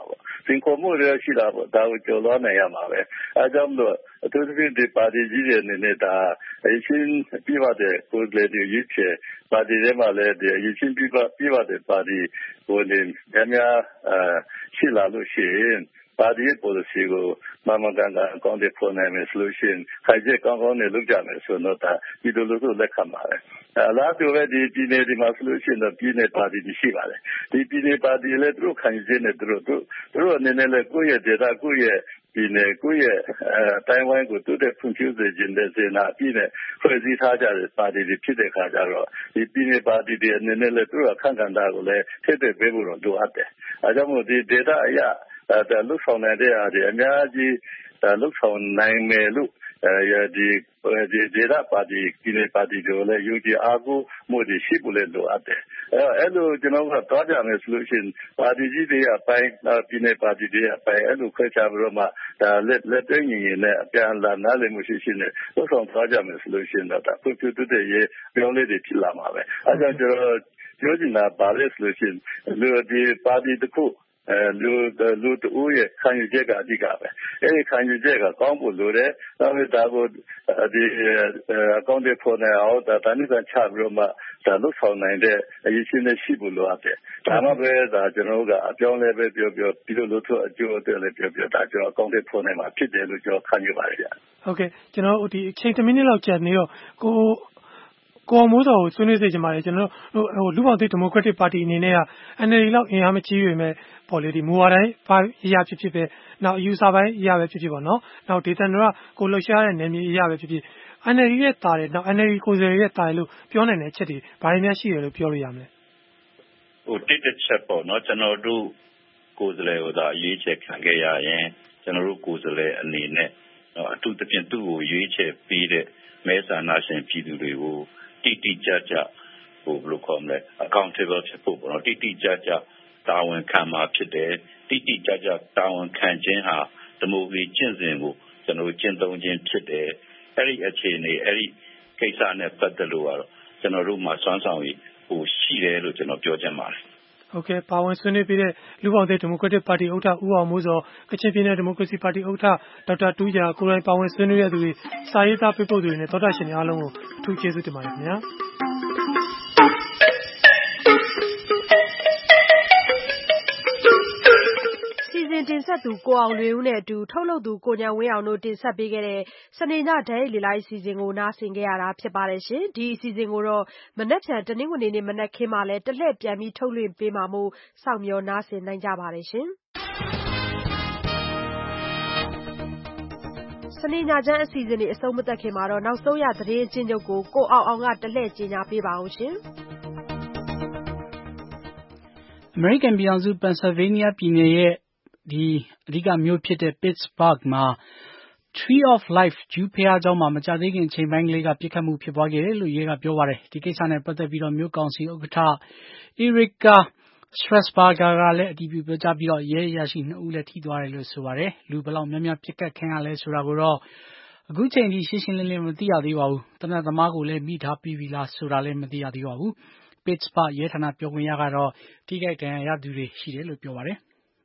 Speaker 19: စိန်ခေါ်မှုတွေရှိတာပေါ့ဒါကိုကျော်လွှားနိုင်ရမှာပဲအဲကြောင့်မလို့အထူးသဖြင့်ဒီပါတီကြီးတွေအနေနဲ့ဒါအရှင်းပြပါတဲ့ကိုယ်လေတွေရွေးချယ်ပါတီတွေမှာလည်းဒီအရှင်းပြပါပြပါတဲ့ပါတီကိုလည်းများအရှိလာလို့ရှိရင်ပါတီရဲ့ policy ကိုမမကန်ကအကောင့်တွေပေါ်နိုင်မယ်ဆိုလို့ရှိရင်ခိုင်ကျကောင်းကောင်းနဲ့လုပ်ကြမယ်ဆိုတော့ဒါဒီလိုလိုလက်ခံပါတယ်အလားတူပဲဒီပြည်နယ်ဒီမှာဆိုလို့ရှိရင်ပြည်နယ်ပါတီရှိပါတယ်ဒီပြည်နယ်ပါတီလည်းသူတို့ခိုင်ကျနေသူတို့သူတို့အနေနဲ့လည်းကိုယ့်ရဲ့ဒေသကိုယ့်ရဲ့ပြည်နယ်ကိုယ့်ရဲ့အတိုင်းဝိုင်းကိုတိုးတက်ဖွံ့ဖြိုးစေခြင်းတဲ့စေနာပြည်နယ်ဖွဲ့စည်းထားကြတဲ့ပါတီတွေဖြစ်တဲ့ခါကျတော့ဒီပြည်နယ်ပါတီတွေအနေနဲ့လည်းသူတို့အခန့်ကဏ္ဍကိုလည်းထည့်သွင်းပေးဖို့တော့လိုအပ်တယ်အဲကြောင့်မို့ဒီဒေသအရာဒါလုဆောင်တဲ့အားတွေအများကြီးလုဆောင်နိုင်မယ်လို့အဲဒီဒီဒေသပါတီပြည်နယ်ပါတီတွေလည်းယူကြည်အားကိုမှုတွေရှိဖို့လည်းလိုအပ်တယ်အဲအဲ့လိုကျွန်တော်ကတောကြမယ်ဆိုလို့ရှိရင်ပါတီကြီးတွေအပိုင်းပြည်နယ်ပါတီတွေအပိုင်းအဲ့လိုခွဲခြားပြီးတော့မှဒါလက်လက်တွဲညီညီနဲ့အပြန်လာနားလည်မှုရှိရှိနဲ့လုဆောင်တောကြမယ်ဆိုလို့ရှိရင်တော့ဒါဖွံ့ဖြိုးတိုးတက်ရေးပြောင်းလဲတွေဖြစ်လာမှာပဲအဲကြောင့်ကျွန်တော်ပြောချင်တာပါလဲဆိုလို့ရှိရင်လူဒီပါတီတစ်ခုအဲလူလူတို့ရဲ့ခံယူချက်ကအဓိကပဲအဲဒီခံယူချက်ကကောင်းဖို့လိုတယ်ဒါပေမဲ့ဒါကိုဒီအကောင့်တွေပေါ်နေအောင်ဒါတနည်းကချပြီးတော့မှဒါလုဆောင်နိုင်တဲ့အရေးချင်းနဲ့ရှိဖို့လိုအပ်တယ်ဒါမှပဲဒါကျွန်တော်တို့ကအပြောင်းလဲပဲပြောပြောပြီးတော့လို့အကျိုးအတယ်လည်းပြောပြောဒါကျွန်တော်အကောင့်တွေပေါ်နေမှာဖြစ်တယ်လို့ကျွန်တော်ခံယူပါတယ်ဗျ
Speaker 15: ဟုတ်ကဲ့ကျွန်တော်ဒီအချိန်တစ်မိနစ်လောက်ကြာနေတော့ကိုကိုမိုးစောကိုဆွေးနွေးစေချင်ပါတယ်ကျွန်တော်တို့ဟိုလူပေါင်းသိဒီမိုကရက်တစ်ပါတီအနေနဲ့က N L D လောက်အင်အားမကြီးပေမဲ့ပေါ်လေဒီမူဝါဒတိုင်းဘာအရာဖြစ်ဖြစ်ပဲနောက်အယူဆပိုင်းအရာပဲဖြစ်ဖြစ်ပေါ့နော်နောက်ဒေသန္တရကိုလှုပ်ရှားတဲ့နယ်မြေအရာပဲဖြစ်ဖြစ် N L D ရဲ့တာတယ်နောက် N L D ကိုယ်စားလှယ်ရဲ့တာတယ်လို့ပြောနိုင်တဲ့အချက်တွေဘာတွေများရှိတယ်လို့ပြောလို့ရမလဲ
Speaker 16: ဟိုတစ်တစ်ချက်ပေါ့နော်ကျွန်တော်တို့ကိုယ်စားလှယ်ကိုသာရွေးချယ်ခံခဲ့ရရင်ကျွန်တော်တို့ကိုယ်စားလှယ်အနေနဲ့အထူးသဖြင့်သူ့ကိုရွေးချယ်ပေးတဲ့မဲဆန္ဒရှင်ပြည်သူတွေကိုတိတိကျကျဟိုဘယ်လိုခေါ်မလဲ accountable ဖြစ်ဖို့ပေါ့နော်တိတိကျကျတာဝန်ခံမှာဖြစ်တယ်တိတိကျကျတာဝန်ခံခြင်းဟာဒီမိုကရေစီကျင့်စဉ်ကိုကျွန်တော်ကျင့်သုံးခြင်းဖြစ်တယ်အဲ့ဒီအခြေအနေအဲ့ဒီကိစ္စနဲ့ပတ်သက်လို့ကတော့ကျွန်တော်တို့မှာစွမ်းဆောင်ရည်ဟိုရှိတယ်လို့ကျွန်တော်ပြောချင်ပါတယ်
Speaker 15: ဟုတ်ကဲ့ပါဝင်ဆွေးနွေးပြီးတဲ့လူပေါင်းတဲ့ဒီမိုကရက်တစ်ပါတီဥက္ကဋ္ဌဦးအောင်မိုးစောကချင်ပြည်နယ်ဒီမိုကရေစီပါတီဥက္ကဋ္ဌဒေါက်တာတူးဂျာကိုယ်တိုင်ပါဝင်ဆွေးနွေးရသူတွေစာရေးသားပေးပို့သူတွေနဲ့သောတာရှင်တွေအားလုံးကိုအထူးကျေးဇူးတင်ပါတယ်ခင်ဗျာ
Speaker 2: တင်ဆက်သူကိုအောင်လွင်ဦးနဲ့အတူထုတ်လုပ်သူကိုဉာဏ်ဝင်းအောင်တို့တင်ဆက်ပေးခဲ့တဲ့စနေညဓာတ်ရိုက်လေလိုက်အစီအစဉ်ကိုနားဆင်ကြရတာဖြစ်ပါတယ်ရှင်ဒီအစီအစဉ်ကိုတော့မနက်ဖြန်တနင်္ဂနွေနေ့မနက်ခင်းမှာလည်းတစ်လှည့်ပြန်ပြီးထုတ်လွှင့်ပေးမှာမို့စောင့်မျှော်နားဆင်နိုင်ကြပါတယ်ရှင်စနေညချမ်းအစီအစဉ်တွေအဆုံးမသက်ခင်မှာတော့နောက်ဆုံးရသတင်းအကျဉ်းချုပ်ကိုကိုအောင်အောင်ကတစ်လှည့်ကြေညာပေးပါအောင်ရှင်
Speaker 3: အမေရိကန်ပြည်ထောင်စုပန်ဆယ်ဗေးနီးယားပြည်နယ်ရဲ့ဒီအဓိကမြို့ဖြစ်တဲ့ Pittsburgh မှာ Tree of Life ဂျူးဘုရားကျောင်းမှာမကြာသေးခင်အချိန်ပိုင်းကလေးကပစ်ခတ်မှုဖြစ်ပွားခဲ့တယ်လို့ရဲကပြောပါတယ်ဒီကိစ္စနဲ့ပတ်သက်ပြီးတော့မြို့ကောင်စီဥက္ကဋ္ဌ Erika Strasburger ကလည်းအတည်ပြုပြောကြားပြီးတော့ရဲအရာရှိနှစ်ဦးလည်းထိသွားတယ်လို့ဆိုပါတယ်လူဘယ်လောက်များများပစ်ခတ်ခံရလဲဆိုတာကိုတော့အခုချိန်ထိရှင်းရှင်းလင်းလင်းမသိရသေးပါဘူးတနက်သမားကိုလည်းမိထားပြီးပြီလားဆိုတာလည်းမသိရသေးပါဘူး Pittsburgh ရဲဌာနပြောခွင့်ရကတော့ထိခိုက်ဒဏ်ရာရသူတွေရှိတယ်လို့ပြောပါတယ်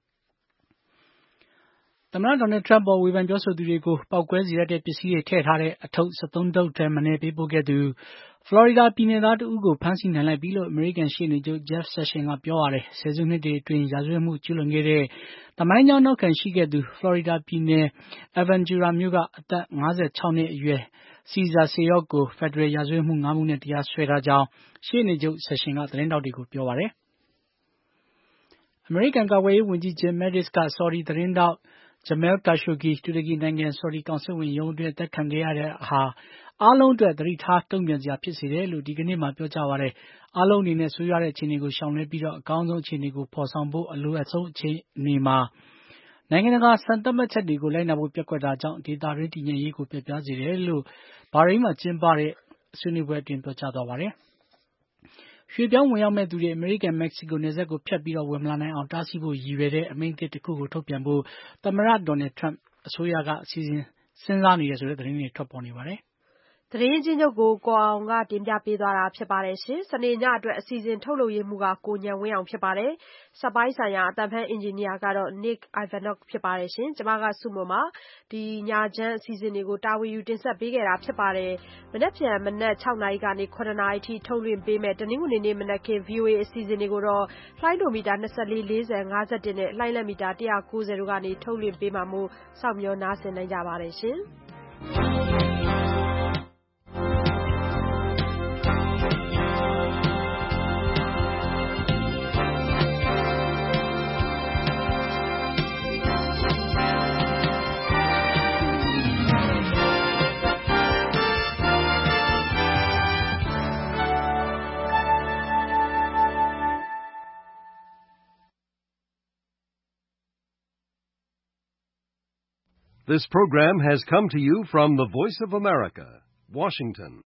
Speaker 3: သမ္မတဒေါ်နယ်ထရမ့်ပေါ်ဝေဖန်ပြောဆိုသူတွေကိုပောက်ကွဲစေတဲ့ပစ္စည်းတွေထည့်ထားတဲ့အထုပ်၁၃ထုပ်ထဲမနေ့ပေးပို့ခဲ့သူဖလော်ရီဒါပြည်နယ်သားတဦးကိုဖမ်းဆီးနိုင်လိုက်ပြီလို့အမေရိကန်ရှေ့နေချုပ် Jeff Sessions ကပြောပါတယ်ဆယ်စုနှစ်တွေအတွင်းရာဇဝတ်မှုကျူးလွန်ခဲ့တဲ့သမိုင်းကြောင်းနောက်ခံရှိခဲ့သူဖလော်ရီဒါပြည်နယ် Aventura မြို့ကအသက်၅၆နှစ်အရွယ် Cesar Sayoc ကိုဖက်ဒရယ်ရာဇဝတ်မှု၅မှုနဲ့တရားစွဲထားကြောင်းရှေ့နေချုပ် Sessions ကသတင်းထောက်တွေကိုပြောပါတယ်အမေရိကန်ကာကွယ်ရေးဝန်ကြီး Jim Mattis ကဆော်ဒီသတင်းထောက်Jamal Khashoggi တူရကီနိုင်ငံဆော်ဒီကောင်စစ်ဝင်ရုံးအတွင်းအသက်ခံခဲ့ရတဲ့ဟာအားလုံးအတွက်သတိထားတုံ့ပြန်စရာဖြစ်စေတယ်လို့ဒီကနေ့မှပြောကြားပါတယ်။အားလုံးအနေနဲ့ဆိုးရွားတဲ့အခြေအနေကိုရှောင်လွှဲပြီးတော့အကောင်းဆုံးအခြေအနေကိုဖော်ဆောင်ဖို့အလိုအဆုံးအခြေအနေမှာနိုင်ငံတကာစံသတ်မှတ်ချက်တွေကိုလိုက်နာဖို့ပျက်ကွက်တာကြောင့်ဒေသတွင်းတည်ငြိမ်ရေးကိုပြတ်ပြားစေတယ်လို့ဘာရိန်းမှာကျင်းပတဲ့ဆွေးနွေးပွဲအတွင်းပြောကြားသွားပါတယ်။ရွှေ့ပြောင်းဝင်ရောက်မဲ့သူတွေအမေရိကန်မက္ကဆီကိုနယ်စပ်ကိုဖြတ်ပြီးတော့ဝင်မလာနိုင်အောင်တားဆီးဖို့ရည်ရွယ်တဲ့အမိန့်သစ်တစ်ခုကိုထုတ်ပြန်ဖို့သမ္မတဒေါ်နယ်ထရမ့်အစိုးရကအစီအစဉ်စဉ်းစားနေတယ်ဆိုတဲ့သတင်းတွေထွက်ပေါ်နေပါတယ်
Speaker 2: သသတင်းချင်းချုပ်ကိုကိုအောင်ကတင်ပြပေးသွားတာဖြစ်ပါတယ်ရှင်။စနေညအတွက်အစီအစဉ်ထုတ်လုပ်ရေးမှူးကကိုညံဝင်းအောင်ဖြစ်ပါတယ်။စက်ပိုင်းဆိုင်ရာအတန်ဖန်အင်ဂျင်နီယာကတော့ Nick Ivanov ဖြစ်ပါတယ်ရှင်။ကျွန်မကစုမမှာဒီညချမ်းအစီအစဉ်တွေကိုတာဝန်ယူတင်ဆက်ပေးခဲ့တာဖြစ်ပါတယ်။မနက်ဖြန်မနက်၆နာရီကနေခုနှစ်နာရီထိထုတ်လွှင့်ပေးမယ်တနင်္ဂနွေနေ့မနက်ခင်း ဗွီအိုအေ အစီအစဉ်တွေကိုတော့လှိုင်းဒိုမီတာ၂၄ ၄၀ ၅၁နဲ့လှိုင်းလက်မီတာ၁၉၀တို့ကနေထုတ်လွှင့်ပေးမှာမို့စောင့်မျှော်နားဆင်နိုင်ကြပါတယ်ရှင်။
Speaker 1: This program has come to you from the Voice of America, Washington.